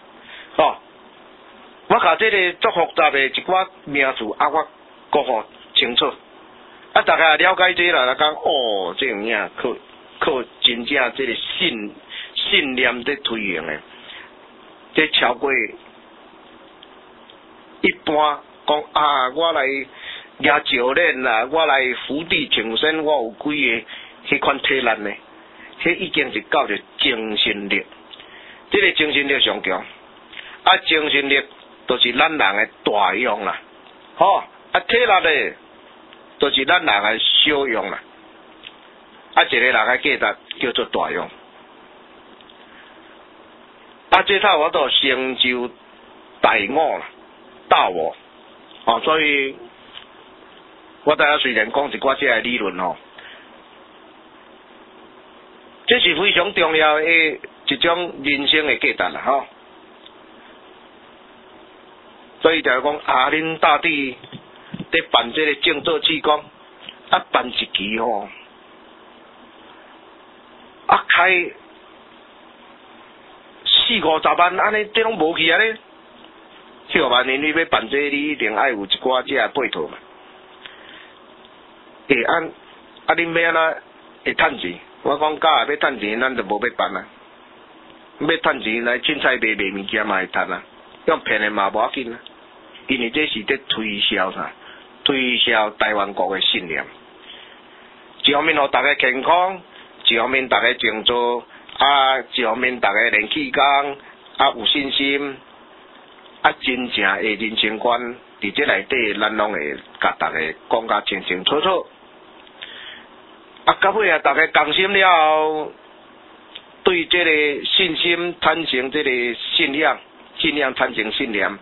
[SPEAKER 1] 我甲这个足复杂的一寡名词我讲好清楚。大家了解这啦，讲这样靠真正这个信念在推行的，这超过。一般讲我举石链啦，我来伏地挺身，我有几个迄款体力呢？迄已经是到着精神力，这个精神力上强，啊，精神力就是咱人的大用啦，吼，啊，体力咧，就是咱人的小用啦，啊，一个人的价值叫做大用，啊，这套我都成就大我啦，大我，哦，所以我大家虽然讲一寡这个理论吼。这是非常重要的一种人生的价值啦，吼。所以就讲恁大弟在办这个政治志工，啊办一期吼，啊开40-50万，安尼这拢无去啊咧。40万年你要办这个，你一定爱有一寡这配套嘛。恁要安怎会趁钱？我讲假要趁钱，咱就无要办啊。要趁钱来凊彩卖物件嘛会趁啊，用骗的嘛无要紧啊。因为这是在推销啥？推销台湾国的信念。一方面互大家健康，一方面大家静坐，一方面大家练气功，有信心，真正的人生观伫这内底，咱拢会甲大家讲甲清清楚楚。到尾大家共心了后，对这个信心产生这个信仰，信仰产生信念，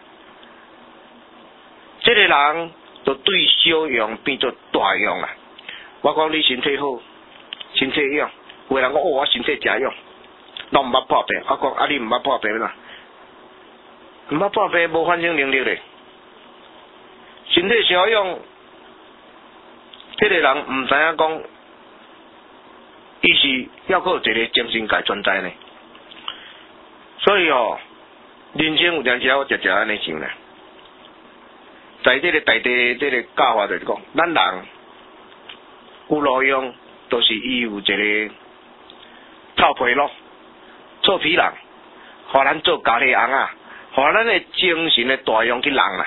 [SPEAKER 1] 这个人就对小用变做大用啦。我讲你身体好，身体用，有人讲我身体真用，拢毋捌破病。我讲你毋捌破病啦，毋捌破病无反省能力咧，身体小用，这个人毋知影讲。伊是要靠一个精神界存在呢，所以人生有阵时我常常安尼想咧，在这个大地这个教法就是讲，咱人有路用，都是伊有一个臭皮咯，臭皮人，互咱做家里翁啊，互咱的精神的大用去人啦。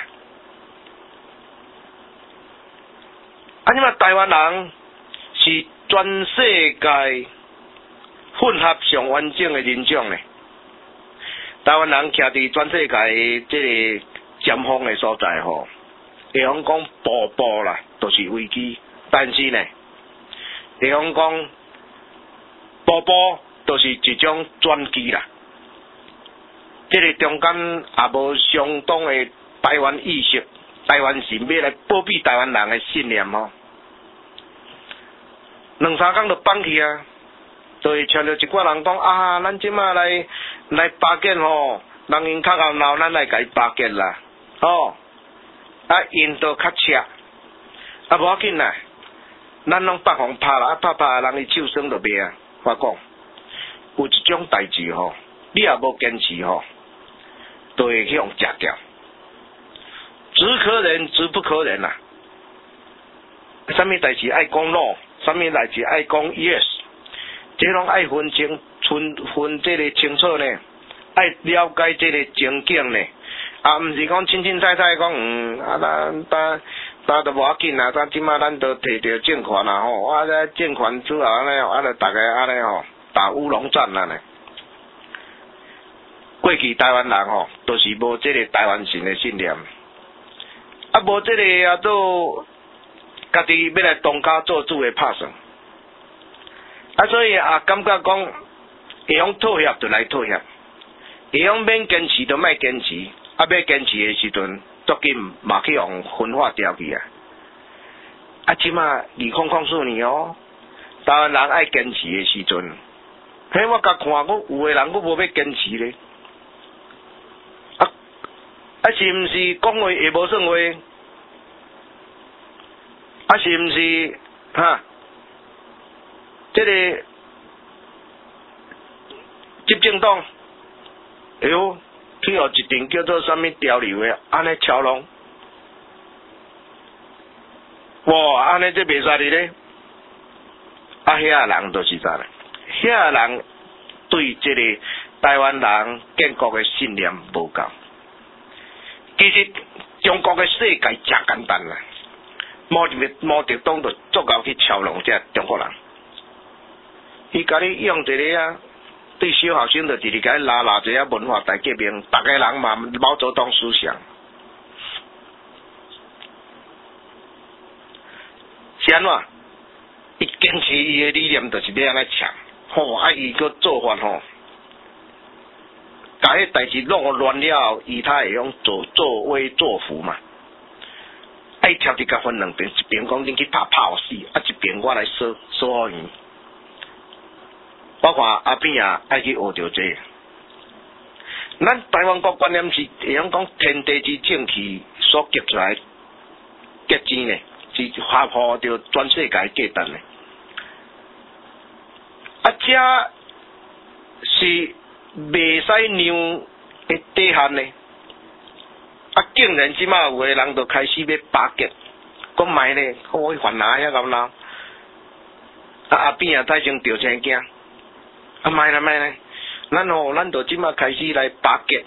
[SPEAKER 1] 你嘛台湾人是。全世界混合上完整的人种呢，台湾人徛伫全世界的这个尖峰的所在吼，会讲步步啦都是危机，但是呢，会讲步步都是一种转机啦。这个中间也无相当的台湾意识，台湾是要来保庇台湾人的信念吼。2-3天就放弃啊，就会听到一寡人讲咱即马来巴结吼，人因较热闹，咱来甲伊巴结啦，因都较赤，无要紧啦，咱拢北方拍啦，拍人伊手酸就灭啊。我讲有一种代志吼，你也无坚持吼，都会去用食掉，只可忍孰不可忍啦。啥物代志爱讲 no？啥物代志爱讲 yes， 这拢爱分清，分这个清楚呢，爱了解这个情景呢，毋是讲清清彩彩讲咱都无要紧啦，咱即马咱都摕到政权啦吼，这政权之后安尼，就大家安尼吼打乌龙战啦呢。过去台湾人吼，都是无这个台湾神的信念，无这个都。家己要来当家做主的拍算，所以感觉讲会用妥协就来妥协，会用免坚持就莫坚持，要坚持的时阵，足紧嘛去用分化掉去啊！即马2004年台湾人爱坚持的时阵，我甲看有的人无要坚持咧，是毋是讲话会无算话？是毋是这个执政党去互一定叫做啥物潮流的安尼超拢，哇！安尼这袂使哩咧，遐人就是啥咧？遐人对这个台湾人建国的信念无够。其实中国的世界真简单啦。 毛泽东就足够去嘲弄这中国人。伊甲你用一个啊，对小学生就直直甲你拉一个文化大革命，大家人嘛毛泽东思想。是安怎？伊坚持伊的理念，就是要安尼抢，啊伊个做法甲迄代志弄乱了后，他会用作威作福嘛。爱挑一甲分两边，一边讲恁去拍互死，一边我来收好伊。包括阿扁也爱去学着这。咱台湾国观念是会用讲天地之正气所结出来结晶呢，是合乎着全世界价值呢。这是袂使让的底线呢。竟然即马有个人就开始要巴结，讲卖呢，我烦恼遐咁闹。阿扁啊，太先调青惊。卖呢，咱就即马开始来巴结。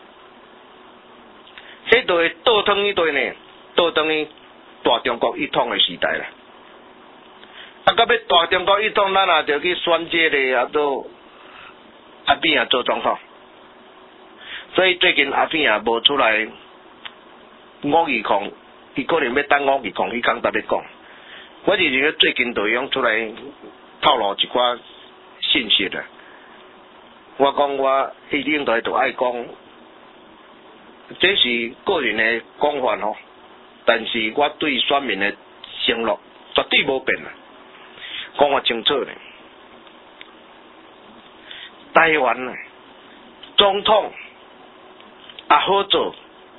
[SPEAKER 1] 迄就会倒腾一堆呢，倒腾去大中国一统的时代啦。到要大中国一统，咱也着去选这个都阿扁啊做总统。所以最近阿扁也无出来5.2伊可能要等5.2迄天才要讲。我就是最近就用出来透露一寡信息啦。我讲我一定就爱讲，这是个人的讲法吼，但是我对选民的承诺绝对无变啦。讲我清楚咧，台湾呢总统也好做，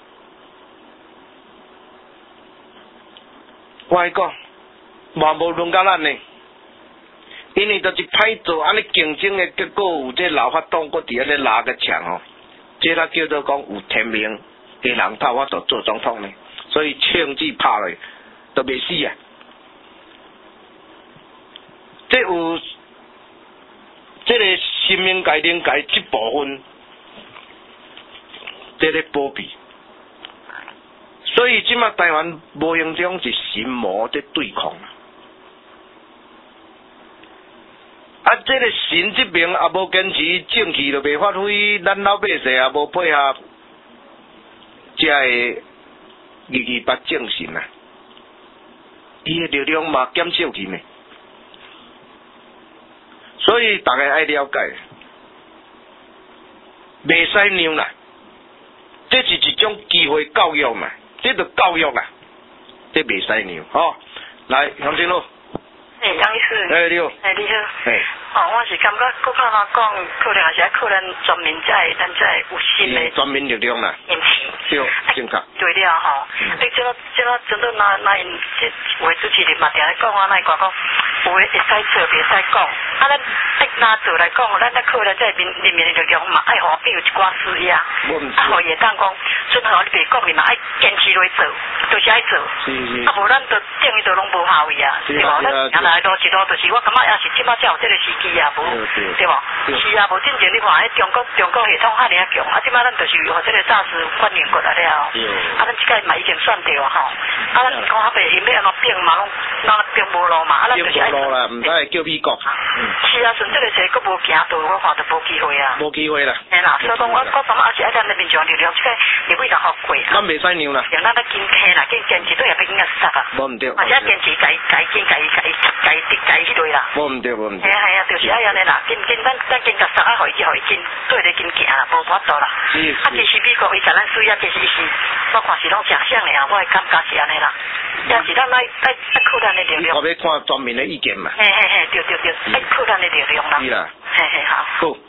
[SPEAKER 1] 我来讲，无论到咱呢，因为就是歹做，安尼竞争的结果有这老法党搁伫安尼拉个强哦，这他叫做讲有天命的人头法度做总统呢，所以枪支拍落都袂死啊。这有这个新民界、灵界这部分，这个保庇，所以即马台湾无形中是神魔在对抗这个神这边也无坚持正气，就袂发挥，咱老百姓也无配合，才会228正神啊，伊的力量嘛减少去呢。所以大家爱了解，袂使让啦，这是一种机会教育嘛，这就教育啦，这袂使让吼。来，杨正路。
[SPEAKER 8] 杨医师。
[SPEAKER 1] 你好。
[SPEAKER 8] 你好。我是感觉国家人讲，可能也是可能全民咱才有新的。
[SPEAKER 1] 全民力量啦。引起。对，正确。
[SPEAKER 8] 对了吼，这真的那因这位主持人嘛，定咧讲我那讲，有诶会使做，袂使讲。咱拿做来讲，咱可能这人民的力量嘛，爱互变有一寡事业，互伊当讲，准好你袂讲，你嘛爱坚持落做，就是爱做。无咱就等于就拢无效伊啊，对无？咱行来路一路就是我感觉也是即马才有这个时机啊，无对无？是啊，无真正你看迄中国系统遐尔强，即马咱就是互这个诈尸反应过来了。咱即个嘛已经选着吼，咱看较袂因要安怎变嘛，拢变无路嘛，咱就是爱。变无路啦，
[SPEAKER 1] 唔使叫美国。
[SPEAKER 8] 是啊，纯粹个是佫无行到，我看就无机会啊。
[SPEAKER 1] 无机会啦。
[SPEAKER 8] 嘿啦，所以讲我感觉也是爱咱的民众力量，即个立委就好过啦。
[SPEAKER 1] 咱袂使让啦。
[SPEAKER 8] 让咱咧坚持啦，坚持都也要紧个实啊。
[SPEAKER 1] 无唔对。
[SPEAKER 8] 或者坚持改迄类啦。
[SPEAKER 1] 无唔对。
[SPEAKER 8] 系啊，就是爱安尼啦，咱坚甲实啊，互伊坚对咧坚行啦，无法度啦。其实美国伊甲咱需要，其实是我看是拢正向的啊，我感觉是安尼啦。也是咱爱靠咱的力量。
[SPEAKER 1] 我要看全面的意见嘛。
[SPEAKER 8] 对，爱靠咱的力量啦。
[SPEAKER 1] 是啦。
[SPEAKER 8] 好。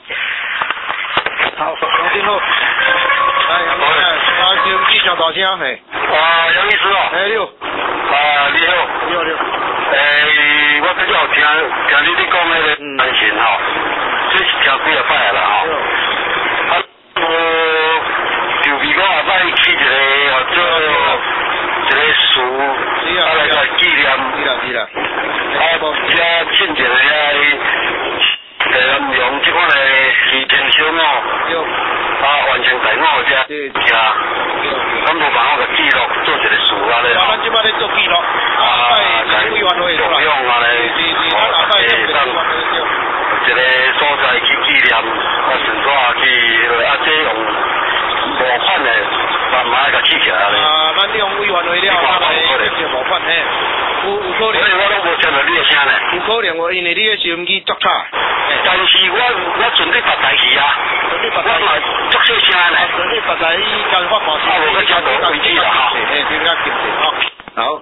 [SPEAKER 1] 好，杨正路。来，杨先生，就继续大声嘿。
[SPEAKER 3] 杨医师哦。
[SPEAKER 1] 你好。
[SPEAKER 3] 你好。我比较听你讲那个担心吼，这是听几啊摆啦吼。就比讲下摆去一个或者一个树，来个纪念。
[SPEAKER 1] 是啦。
[SPEAKER 3] 遮庆祝遐南洋这款的西天小五，完成大五遮，咱无办法个记录做一个树啊咧。
[SPEAKER 1] 咱即摆咧做记录。
[SPEAKER 3] 款的，马甲起起来咧。
[SPEAKER 1] 啊，咱用委员会了，咱来就无款嘿。有可能。
[SPEAKER 3] 我拢无听到你的声咧。
[SPEAKER 1] 有可能哦，因为你的收音机作差。
[SPEAKER 3] 但是我准备发代志啊。我嘛作小声咧。
[SPEAKER 1] 准备发代志，交发报纸。
[SPEAKER 3] 我个听到位置啦哈。
[SPEAKER 1] 嘿，点解记得好？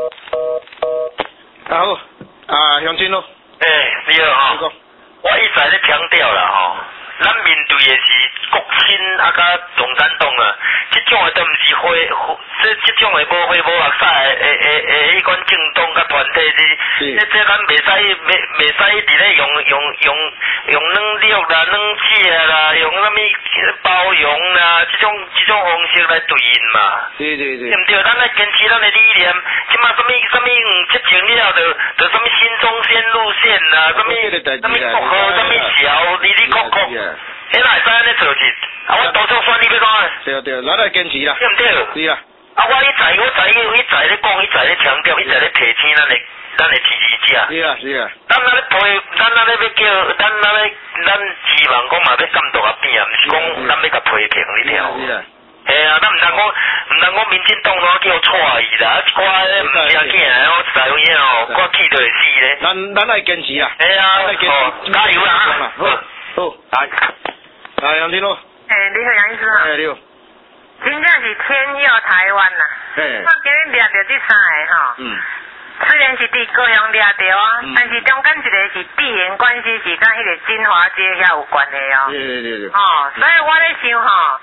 [SPEAKER 1] 好，啊，乡亲咯。
[SPEAKER 3] 你好哈。我一直咧强调啦吼，咱面对的是国亲啊，甲共产党啊，这种的都毋是这种的无花无学啥的迄款政党甲团体这咱袂使伫咧用软弱啦、软血啦，用啥物包容啦，这种方式来对应嘛。对。对毋对？咱来坚持咱的理念，即马啥物出情了，就啥物新中线路线啦，啥物国号，啥物桥，里曲，迄哪会使安尼做事？啊，我当初选你要讲。
[SPEAKER 1] 对，咱来坚持啦。
[SPEAKER 3] 对毋对？
[SPEAKER 1] 是啊。
[SPEAKER 3] 啊，我一直咧讲，一直咧强调，一直咧提醒咱的支持者。
[SPEAKER 1] 是啊。
[SPEAKER 3] 咱那咧陪，咱那咧要叫，咱希望讲嘛要监督啊边啊，毋是讲咱要甲批评你听。是啊。嘿啊，咱毋通讲民进党哪叫错伊啦，我毋正经的，我实有影哦，我气就会死咧。
[SPEAKER 1] 咱来坚持啦。
[SPEAKER 3] 嘿啊，加油啦！
[SPEAKER 1] 好，来，杨天路。
[SPEAKER 8] 你好，杨医师。
[SPEAKER 1] 你好。
[SPEAKER 8] 真正是天佑台湾呐！我今日掠到这3个吼。虽然是伫高雄掠到啊，但是中间一个是地缘关系是跟迄个金华街遐有关系哦。
[SPEAKER 1] 对。
[SPEAKER 8] 所以我咧想吼。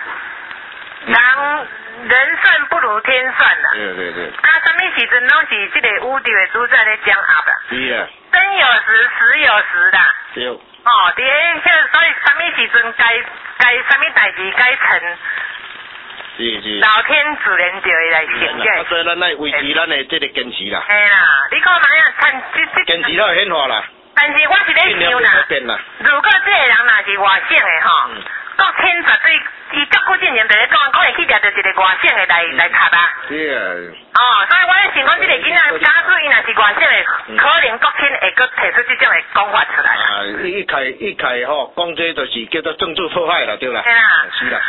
[SPEAKER 8] 人算不如天算啦。对。啊，什么时阵拢是这个宇宙的主宰咧掌握啦。是啊。生有时，死有时啦。对。伫迄所以什么时阵该什么代志该成。是。老天自然就会来成就。
[SPEAKER 1] 所以咱来维持咱的这个坚持啦。
[SPEAKER 8] 嘿啦，你看哪样看这。
[SPEAKER 1] 坚持到显化啦。
[SPEAKER 8] 但是我是咧想啦，如果这个人若是外省的吼。国亲绝对，伊足久之前就咧讲会去掠到一个外省的来卡啊。是啊。所以我咧想讲，这个囡仔假使伊若是外省的，可能国亲会搁提出这种的讲法出来。
[SPEAKER 1] 一开吼，讲这就是叫做政治迫害啦，对啦。
[SPEAKER 8] 对啦。
[SPEAKER 1] 是啦。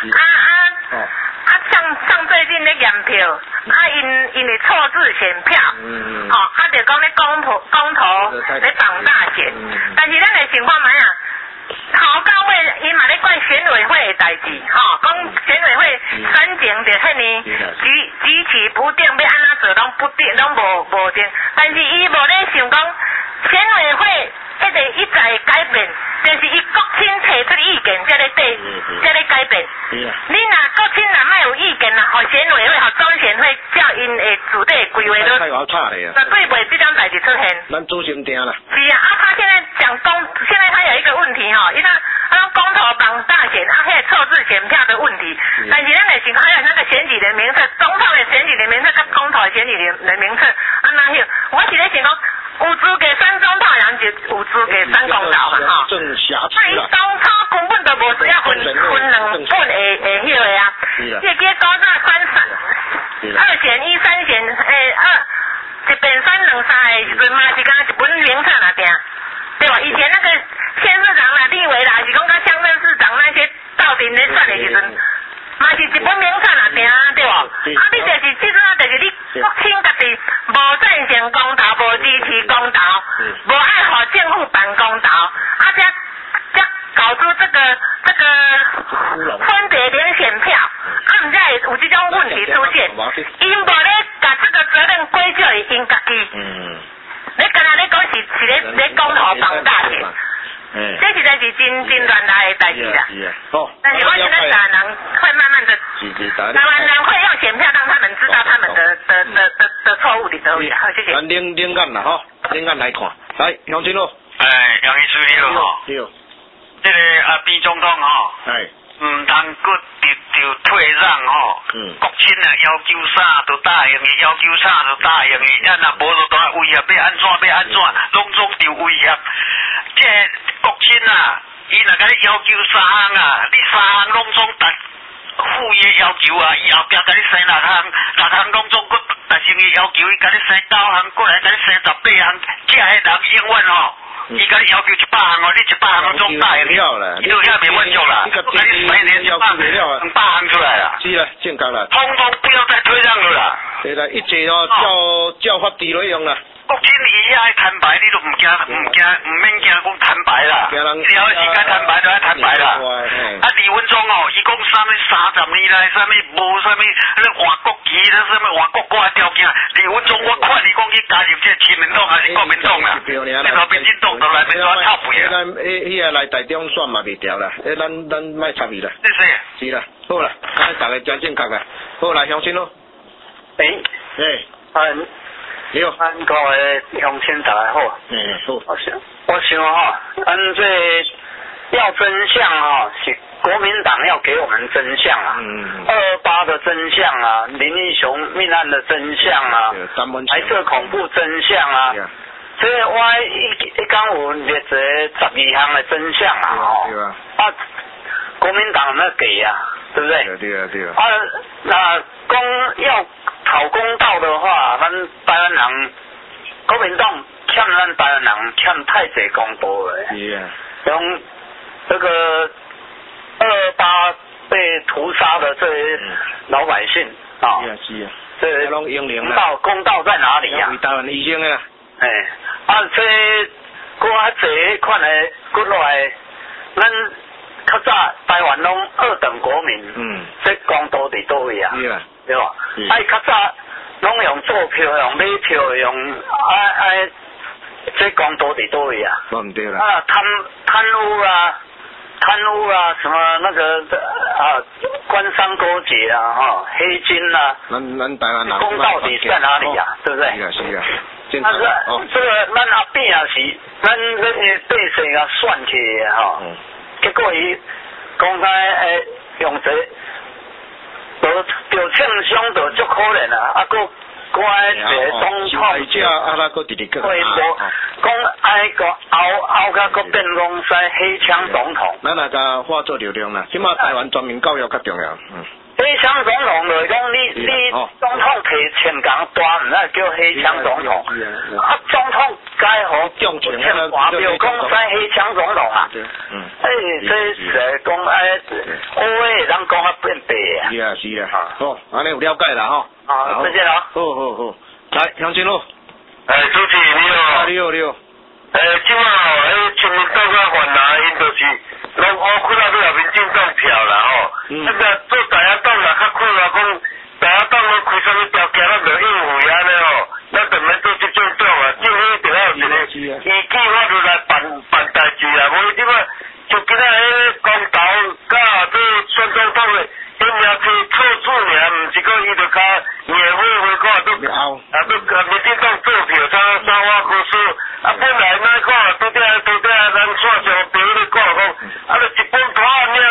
[SPEAKER 8] 像最近咧验票，因的错字选票，就讲咧公投咧绑大选，但是咱的情况哪样？头到尾，伊嘛咧管选委会的代志，讲选委会选情就遐尼举棋不定，要安怎做拢不定，拢无定。但是伊无咧想讲，选委会一直会改变，就是伊国亲提出意见，才咧改变。你若国亲若莫有意见啦，互选委会、互中选会照因的主队规划都，绝对袂这种代志出现。
[SPEAKER 1] 咱主心定啦。
[SPEAKER 8] 是啊，他现在现在他有一个问题伊讲公投绑大选迄个错字选票的问题，但是咱来想还有那个选举人名册，总统的选举人名册跟公投的选举人名册，我是咧想讲，有资格选总统人就有资格选公投嘛那伊总统根本就无需要分两本的迄个啊，这个高大2选1、3选一边选2、3个时阵嘛是讲一本名册那定。对吧？以前那个县市长啦、立委啦，是讲甲乡镇市长那些到底咧选的时阵，嘛是一本名册啦定，对吧？你就是即阵就是你国亲家己无赞成公投，无支持公投，无爱互政府办公投，才搞出这个分别连选票，毋才会有这种问题出现。因无咧把这个责任归咎于因家己。你刚才你讲是咧公投绑大选，这实在是真乱来的代志啦。但是我现在台湾人会慢慢的，台湾人会用选票让他们知道他们的错误的得意。好，谢谢。
[SPEAKER 1] 咱冷眼啦吼，冷眼来看，来杨金路。
[SPEAKER 3] 杨医师你好。你好。这个边总统吼。毋通搁就退让吼，国亲啊要求啥就答应伊，要求啥就答应伊，咱若无就当威胁要安怎，拢总着威胁。这国亲啊，伊若甲你要求3项啊，你3项拢总达赴约要求啊，伊后壁甲你生6项拢总搁达成伊要求，伊甲你生9项，过来甲你生18项，这个人永远吼伊甲你要求100项哦，你100项都总带
[SPEAKER 1] 了，
[SPEAKER 3] 伊都遐袂满足啦，你每年200项出来啦，
[SPEAKER 1] 是啊，正确啦，
[SPEAKER 3] 通通不要再退让了啦。
[SPEAKER 1] 对啦，一切哦照法治来用啦。
[SPEAKER 3] 国军伊遐摊牌，你都唔免惊讲摊牌啦，只要时间摊牌就爱摊牌啦。啊，李文忠哦，伊讲啥物30年来啥物无啥物，那换国旗，那啥物换国歌的条件，李文忠我看你讲去加入这亲民党还是国民党啦？你到民进党都来变做臭屁啊！
[SPEAKER 1] 迄个来台中选嘛袂调啦，咱莫插伊啦。是啦，好啦，大家真正确啦，好啦，乡亲咯。你好，
[SPEAKER 9] 咱各位乡亲大家好。好。我想哈，咱这要真相啊，是国民党要给我们真相啊。228的真相啊，林义雄命案的真相啊，白色恐怖真相啊。这我一讲有列这12项的真相啊。国民党有没有给啊？对不对？对。那要讨公道的话，咱台湾人国民党欠咱台湾人欠太济公道了。用这个228被屠杀的这些老百姓啊，这公道在哪里呀？
[SPEAKER 1] 台湾医生啊，
[SPEAKER 9] 这我这款的过来，咱较早台湾拢2等国民，这公道伫倒位啊？对吧？较早拢用做票、用买票、用这公道伫倒位啊？
[SPEAKER 1] 唔对啦。
[SPEAKER 9] 贪污啊，什么那个官商勾结啊，黑金啊，
[SPEAKER 1] 咱台湾人
[SPEAKER 9] 公道底在哪里啊？对不对？
[SPEAKER 1] 是啊。
[SPEAKER 9] 但是这个咱阿扁也是，咱这个百姓啊选起的结果伊讲用这就称伤就足可怜啊，我一个总统，对无讲爱个拗甲个变讲使黑枪总统。
[SPEAKER 1] 咱那个化作流量啦，即马台湾全民教育较重要。
[SPEAKER 9] 黑枪总统就是讲你总统提前讲大，唔使叫黑枪总统。总统该好
[SPEAKER 1] 重情
[SPEAKER 9] 话表讲使黑枪总统啊。这是讲黑的人讲较变白啊。
[SPEAKER 1] 是啊。好，安尼有了解啦
[SPEAKER 9] 好，谢谢啦。
[SPEAKER 1] 好，来乡亲咯。
[SPEAKER 3] 主持人你好。
[SPEAKER 1] 你好。
[SPEAKER 3] 即马亲民党甲泛蓝因就是拢开到都民进党票啦那个做大家党啦较困难讲，大家党拢开啥物条件，咱就应付安尼咱就免做这种党啊，政府一定要有一个依据法律来办代志啊，无即马就今仔公投甲这选总统的。因名是错处尔，毋是讲伊就甲业会看都民进党做票，三话故事。本来咱看拄则咱线上朋友咧讲就一本图看见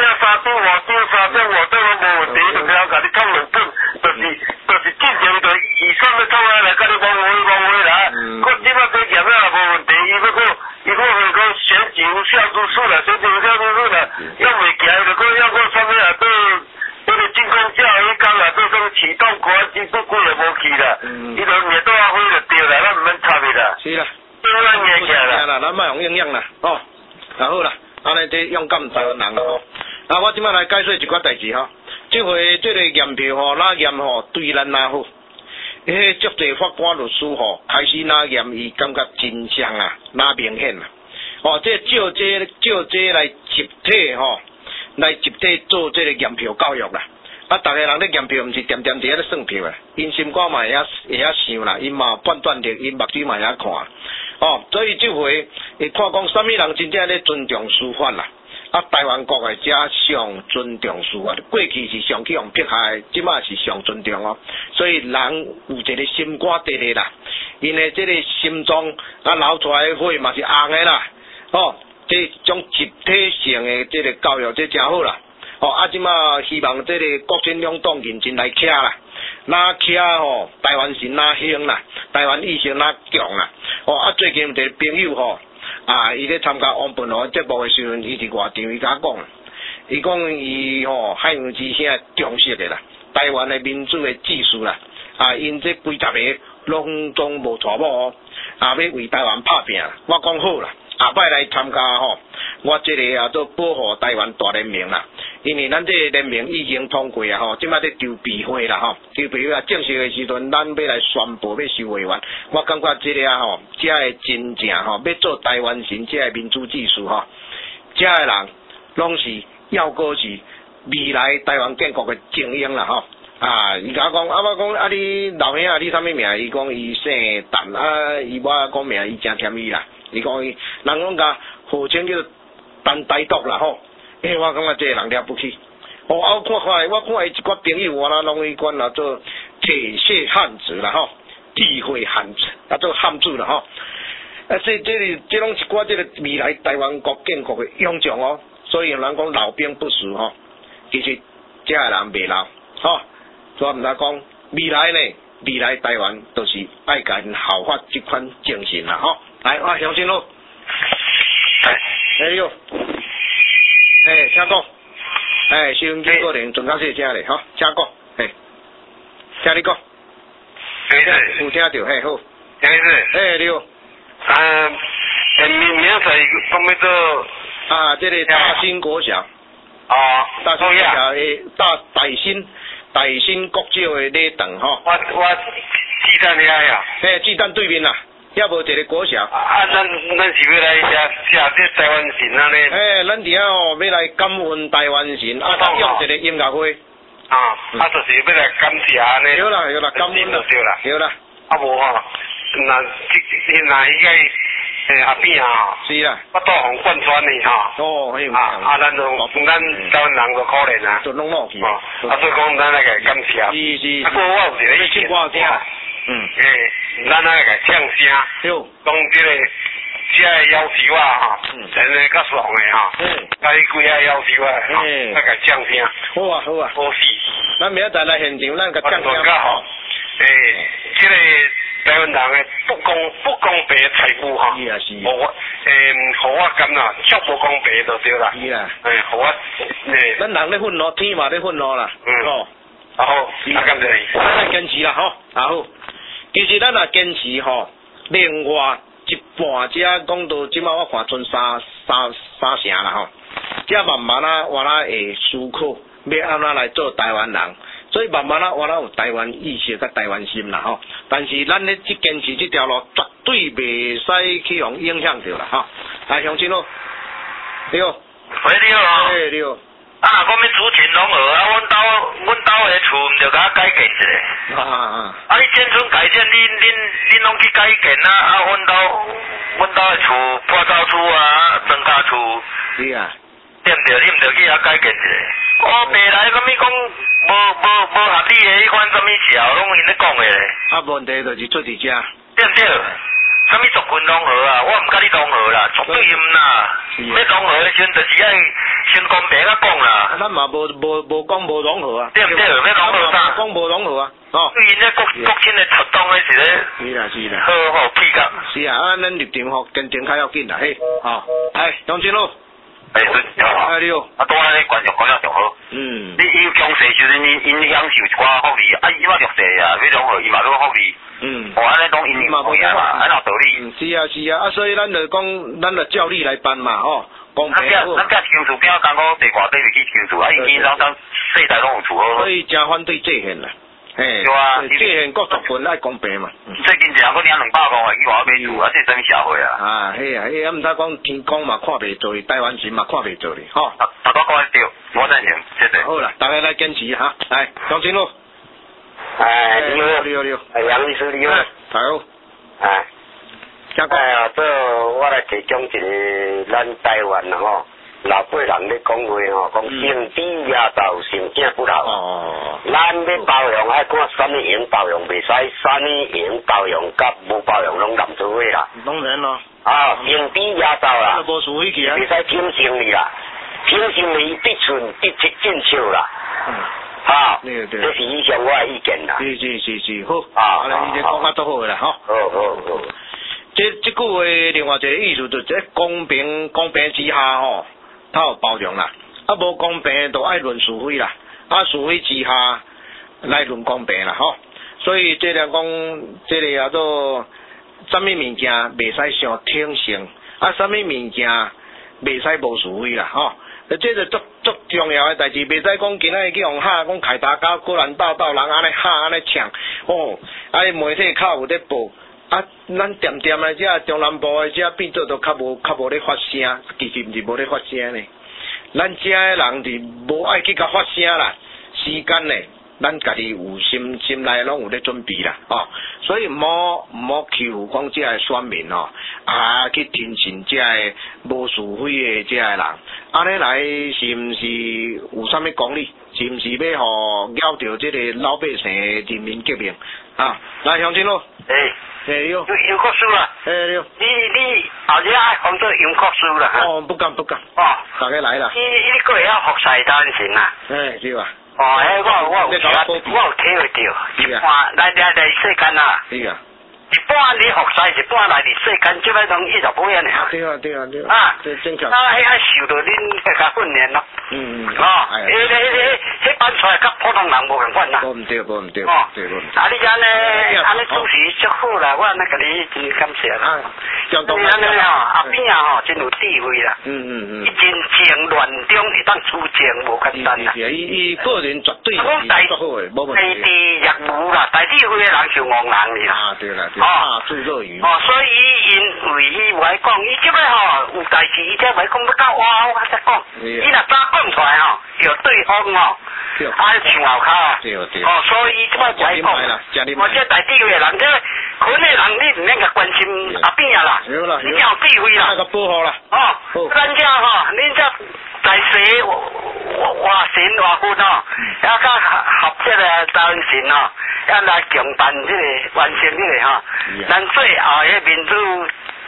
[SPEAKER 3] 3张5张拢无问题，就了甲你捅2本，就是进前就预算要创来甲你讲啦。即马这验了无问题，伊要讲选举有效度数啦，选举有效度数啦，用袂行就讲要讲啥物啊？这个军工教迄讲啦，做什启动国安机不几也无去啦，伊就灭到阿辉就对啦，咱唔免插伊啦。
[SPEAKER 1] 是啦，
[SPEAKER 3] 咱硬起来
[SPEAKER 1] 啦，咱莫用应用啦，好啦，安尼这勇敢台湾人啦我即摆来解说一寡代志这回这个验票哪验对咱哪好，迄足侪法官律师开始哪验伊感觉真相啊，哪明显啊，这照这来集体来集体做这个验票教育啦。大家人咧验票，毋是点伫咧算票啊。因心肝嘛会晓想啦，因嘛判断力，因目睭嘛会晓看。所以这回会看讲啥物人真正咧尊重司法啦。台湾国的者上尊重司法，过去是上去用迫害，即马是上尊重所以人有一个心肝地咧啦，因的这个心脏流出来的血嘛是红的啦。这种集体性的这个教育，这真好啦。即马希望这个国军两党认真来徛啦，哪徛台湾是哪兴啦，台湾意识哪强啦。最近有一个朋友伊咧参加王本华节目的时阵，伊伫外场伊甲我讲，伊讲伊海洋之声重视的啦，台湾的民主的技术啦，因这几十个拢总无错某要为台湾拍拼，我讲好啦，下摆来参加吼，我这个叫做保护台湾大联盟啦。因为咱这个联盟已经通过啊吼，即摆咧筹备会啦吼，筹备会啊正式的时阵，咱要来宣布要收会员。我感觉这个吼，这个真正吼，要做台湾神这个民主技术吼，这个人拢是要过是未来台湾建国的精英啦吼。啊，伊甲我讲，我讲啊，你老兄啊，你啥物名？伊讲伊姓陈啊，伊我讲名，伊真甜伊啦。伊讲伊，人讲甲号称叫陈台独啦吼。我感觉这个人了不起。我看伊一寡朋友，我那拢伊管啦做铁血汉子啦吼，智慧汉子，啊做汉子啦吼。啊，这拢一寡这个未来台湾国建国的英雄哦。所以人讲老兵不死吼，其实这个人袂老吼。所以毋知讲未来呢，未来台湾都是爱甲因效法这款精神啦吼。来，我相信咯。哎呦。请讲，收音机个人准到这声咧，吼，请讲，请你讲，有听到，好，你好，
[SPEAKER 10] 明仔讲要做
[SPEAKER 1] 这个大新国小，大新国小诶，大新国小诶礼堂吼，
[SPEAKER 10] 我鸡蛋遐呀，
[SPEAKER 1] 鸡蛋对面啦。要无一个国小。
[SPEAKER 10] 咱是要来写这台湾神啊咧。
[SPEAKER 1] 咱伫遐吼要来感恩台湾神，咱用一个音乐会。
[SPEAKER 10] 就是要来感谢安尼。
[SPEAKER 1] 对啦，感恩啦。对啦。
[SPEAKER 10] 无吼，那迄个阿扁啊，
[SPEAKER 1] 是啦，
[SPEAKER 10] 我都互贯穿的吼。咱就咱台湾人就可怜啊。
[SPEAKER 1] 就弄落去。
[SPEAKER 10] 所以讲咱来个感谢。
[SPEAKER 1] 是。
[SPEAKER 10] 过我有一个意见。咱来个唱声，讲这个要求啊，真诶较爽诶甲你几下要求啊，来个唱声。
[SPEAKER 1] 好啊。
[SPEAKER 10] 好死。
[SPEAKER 1] 咱明仔载来现场，咱个唱声。
[SPEAKER 10] 这个台湾人诶不公平诶财富哈，
[SPEAKER 1] 是。
[SPEAKER 10] 互我感啦，足不公平就对啦。
[SPEAKER 1] 是啦。
[SPEAKER 10] 互我
[SPEAKER 1] 咱人咧愤怒，天嘛咧愤怒啦。
[SPEAKER 10] 好，感谢你。
[SPEAKER 1] 咱来坚持啦，吼，好。其实咱也坚持吼，另外一半只讲到即摆我看剩三成啦吼，只慢慢啊，我啦会思考要安怎来做台湾人，所以慢慢啊，我啦有台湾意识甲台湾心啦吼。但是咱咧去坚持这条路，绝对袂使去互影响着啦吼。来，乡亲咯，你好，
[SPEAKER 3] 喂，你好。
[SPEAKER 1] 你好。
[SPEAKER 3] 若讲要主勤拢好阮兜诶厝毋着甲改建一下。你建村改建，恁拢去改建啊？阮兜诶厝破灶厝啊，砖卡厝。
[SPEAKER 1] 是啊。
[SPEAKER 3] 对毋对？你毋着去遐改建一下。未来啥物讲无合理诶，迄款啥物条拢因咧讲诶咧。
[SPEAKER 1] 问题就是出伫遮。
[SPEAKER 3] 对毋对？啥物族群融合啊？我毋甲你融合啦，绝对毋啦。要融合诶时阵，就是爱先公平啊讲啦。
[SPEAKER 1] 咱嘛无讲无融合啊。
[SPEAKER 3] 对毋对？要融合啥？
[SPEAKER 1] 讲无融合啊。
[SPEAKER 3] 对因咧国亲诶出动诶是咧。
[SPEAKER 1] 是啦。
[SPEAKER 3] 好配合。
[SPEAKER 1] 是啊，咱立场吼跟前较要紧啦，嘿。杨金路。
[SPEAKER 3] 你好。
[SPEAKER 1] 你好。
[SPEAKER 3] 拄仔咧观众讲了上好。你有强势时阵，因享受一寡福利，伊嘛弱势啊，要融合伊嘛要福利。安尼讲因嘛不一样嘛，安怎道理？
[SPEAKER 1] 是啊，所以咱就讲，咱就照例来办嘛，吼。公平好。
[SPEAKER 3] 咱清楚，边讲讲地瓜底就去清楚，因经常世代拢有厝好。
[SPEAKER 1] 所以真反对制宪啦。
[SPEAKER 3] 对啊，
[SPEAKER 1] 制宪各族群爱公平嘛。
[SPEAKER 3] 最近一人佫领200公去外口买厝，这是啥物社会啊？
[SPEAKER 1] 迄毋知讲天公嘛看袂做，台湾人嘛看袂做哩，吼。
[SPEAKER 3] 大家讲得对，我赞成，谢谢。
[SPEAKER 1] 好啦，大家来坚持哈，来，张清路。
[SPEAKER 9] 你
[SPEAKER 1] 好。
[SPEAKER 9] 杨律师你好。
[SPEAKER 1] 好。
[SPEAKER 9] 我来提供一个咱台湾吼。老辈人咧讲话吼，讲生子也老，成子不老。咱要包容，爱看啥物用包容，袂使啥物用包容，甲无包容拢难做伙啦。
[SPEAKER 1] 当然咯。
[SPEAKER 9] 生子也老啦，
[SPEAKER 1] 无输回去啊。
[SPEAKER 9] 袂使听信你啦，听信你必寸必进手啦。
[SPEAKER 1] 对。
[SPEAKER 9] 这是以上我的意见啦。
[SPEAKER 1] 是，好。你讲得都好啦，吼。
[SPEAKER 9] 好。
[SPEAKER 1] 这句话另外一个意思就是公平之下吼。他有包容啦，无公平就爱论是非啦，是非之下来论公平啦吼。所以这个讲，这个叫做什么物件袂使伤挺性，什么物件袂使无是非啦，吼。这个足重要的代志，袂使讲今仔日去用吓，讲凯达格果然道人安尼吓安尼呛，媒体较有咧报，咱点的遮中南部的遮变做都较无咧发声，其实毋是无咧发声呢。咱遮的人是无爱去甲发声啦，时间呢，咱家己有心内拢有咧准备啦，所以毋好欺负讲遮个选民去听信遮个无是非的遮个人，安尼来是毋是有啥物讲理？是毋是要咬着这个老百姓的人民革命来乡亲咯，对。
[SPEAKER 9] 杨国书啦，
[SPEAKER 1] 对。
[SPEAKER 9] 你后日爱放做杨国书啦？
[SPEAKER 1] 不敢。大家来啦。
[SPEAKER 9] 你过会晓服侍单身啊？
[SPEAKER 1] 对啊。
[SPEAKER 9] 我有体会到，来世间啊。
[SPEAKER 1] 是啊。
[SPEAKER 9] 一般你服侍，一般来伫世间，即摆拢120岁啊。
[SPEAKER 1] 对。这正确。
[SPEAKER 9] 迄受到恁大家训练咯。迄班出来甲普通人无共款啦。
[SPEAKER 1] 无毋对。对。
[SPEAKER 9] 你安尼主持足好啦，我安尼甲你真感谢啦。你安尼阿扁真有智慧啦。伊真情乱中会当出情，无简单啦。
[SPEAKER 1] 伊个人绝对是足好诶，无问题。
[SPEAKER 9] 地业务啦，大智慧诶人就憨人啦。
[SPEAKER 1] 对啦。助热鱼。
[SPEAKER 9] 所以因为伊话讲，伊即摆有代志，伊才话讲要到我才讲。伊若早讲出来就对方唱后骹
[SPEAKER 1] 对。
[SPEAKER 9] 所以伊即摆话讲，我这大智慧人，这群的人你唔免甲关心阿扁啦，你有智慧啦，
[SPEAKER 1] 个保护啦。
[SPEAKER 9] 咱这恁这在世活神活分也较合适的当神也来强办这个完成这个咱最后的民主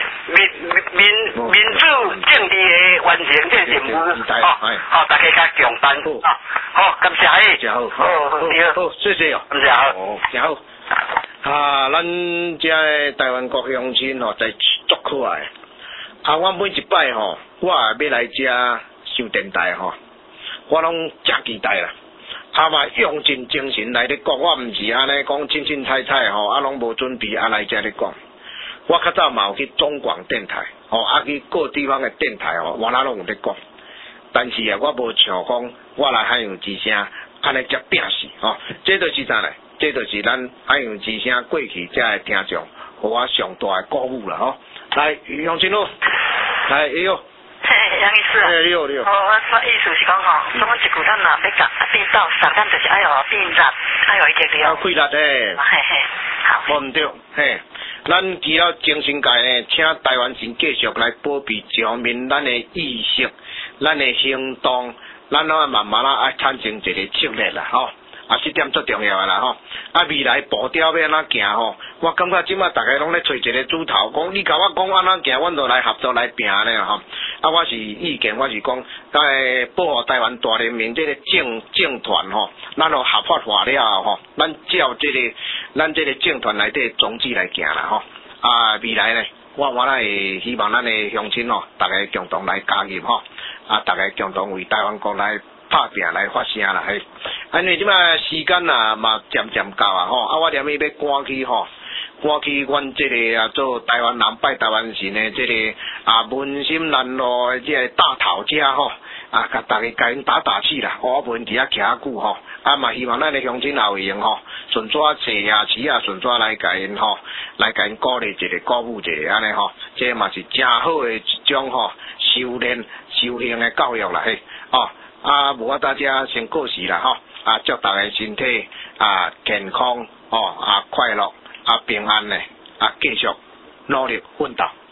[SPEAKER 9] 政治的完成这个任务大家较强办好，感谢
[SPEAKER 1] 真好，谢谢
[SPEAKER 9] 感谢
[SPEAKER 1] 真好。咱这台湾国乡亲在足可爱。我每一摆我要来遮上电台我拢真期待啦。嘛用尽精神来咧讲，我毋是安尼讲清彩拢无准备来遮咧讲。我较早嘛有去中广电台去各地方的电台我哪拢有咧讲。但是我无像讲我来海洋之声安尼遮拼死这就是啥呢？这就是咱海洋之声过去遮的听众，互我上大的鼓舞啦来，乡亲咯，来哟。
[SPEAKER 8] 杨医师，
[SPEAKER 1] 你好。
[SPEAKER 8] 我意思是讲什么一句咱若要甲变到上，咱就是爱互变热，爱互伊这个
[SPEAKER 1] 开力的。
[SPEAKER 8] 好。
[SPEAKER 1] 无毋对，咱除了精神界呢，请台湾人继续来保庇这方面咱的意识、咱的行动，咱慢慢爱产生一个策略啦这点最重要的啦未来步调要安怎行我感觉即马大家拢咧找一个主头，讲你甲我讲安怎行，阮就来合作来拼呢我是意见，我是讲保护台湾大人民这个政团咱就合法化了咱照咱这个政团内底宗旨来行啦未来呢，我会希望咱的乡亲大家共同来加入大家共同为台湾国来拍拼来发声啦因为即摆时间嘛渐渐到我连要赶去阮这个做台湾人拜台湾神的这个文心南路的这个大头家甲大家甲因打气啦我无因伫遐徛久嘛希望咱的乡亲也有用顺续坐车顺续来甲因来甲因鼓励一个鼓舞一个安尼这嘛是真好的一种修炼修行的教育啦无我大家先过世啦祝大家身体健康快乐平安呢继续努力奋斗。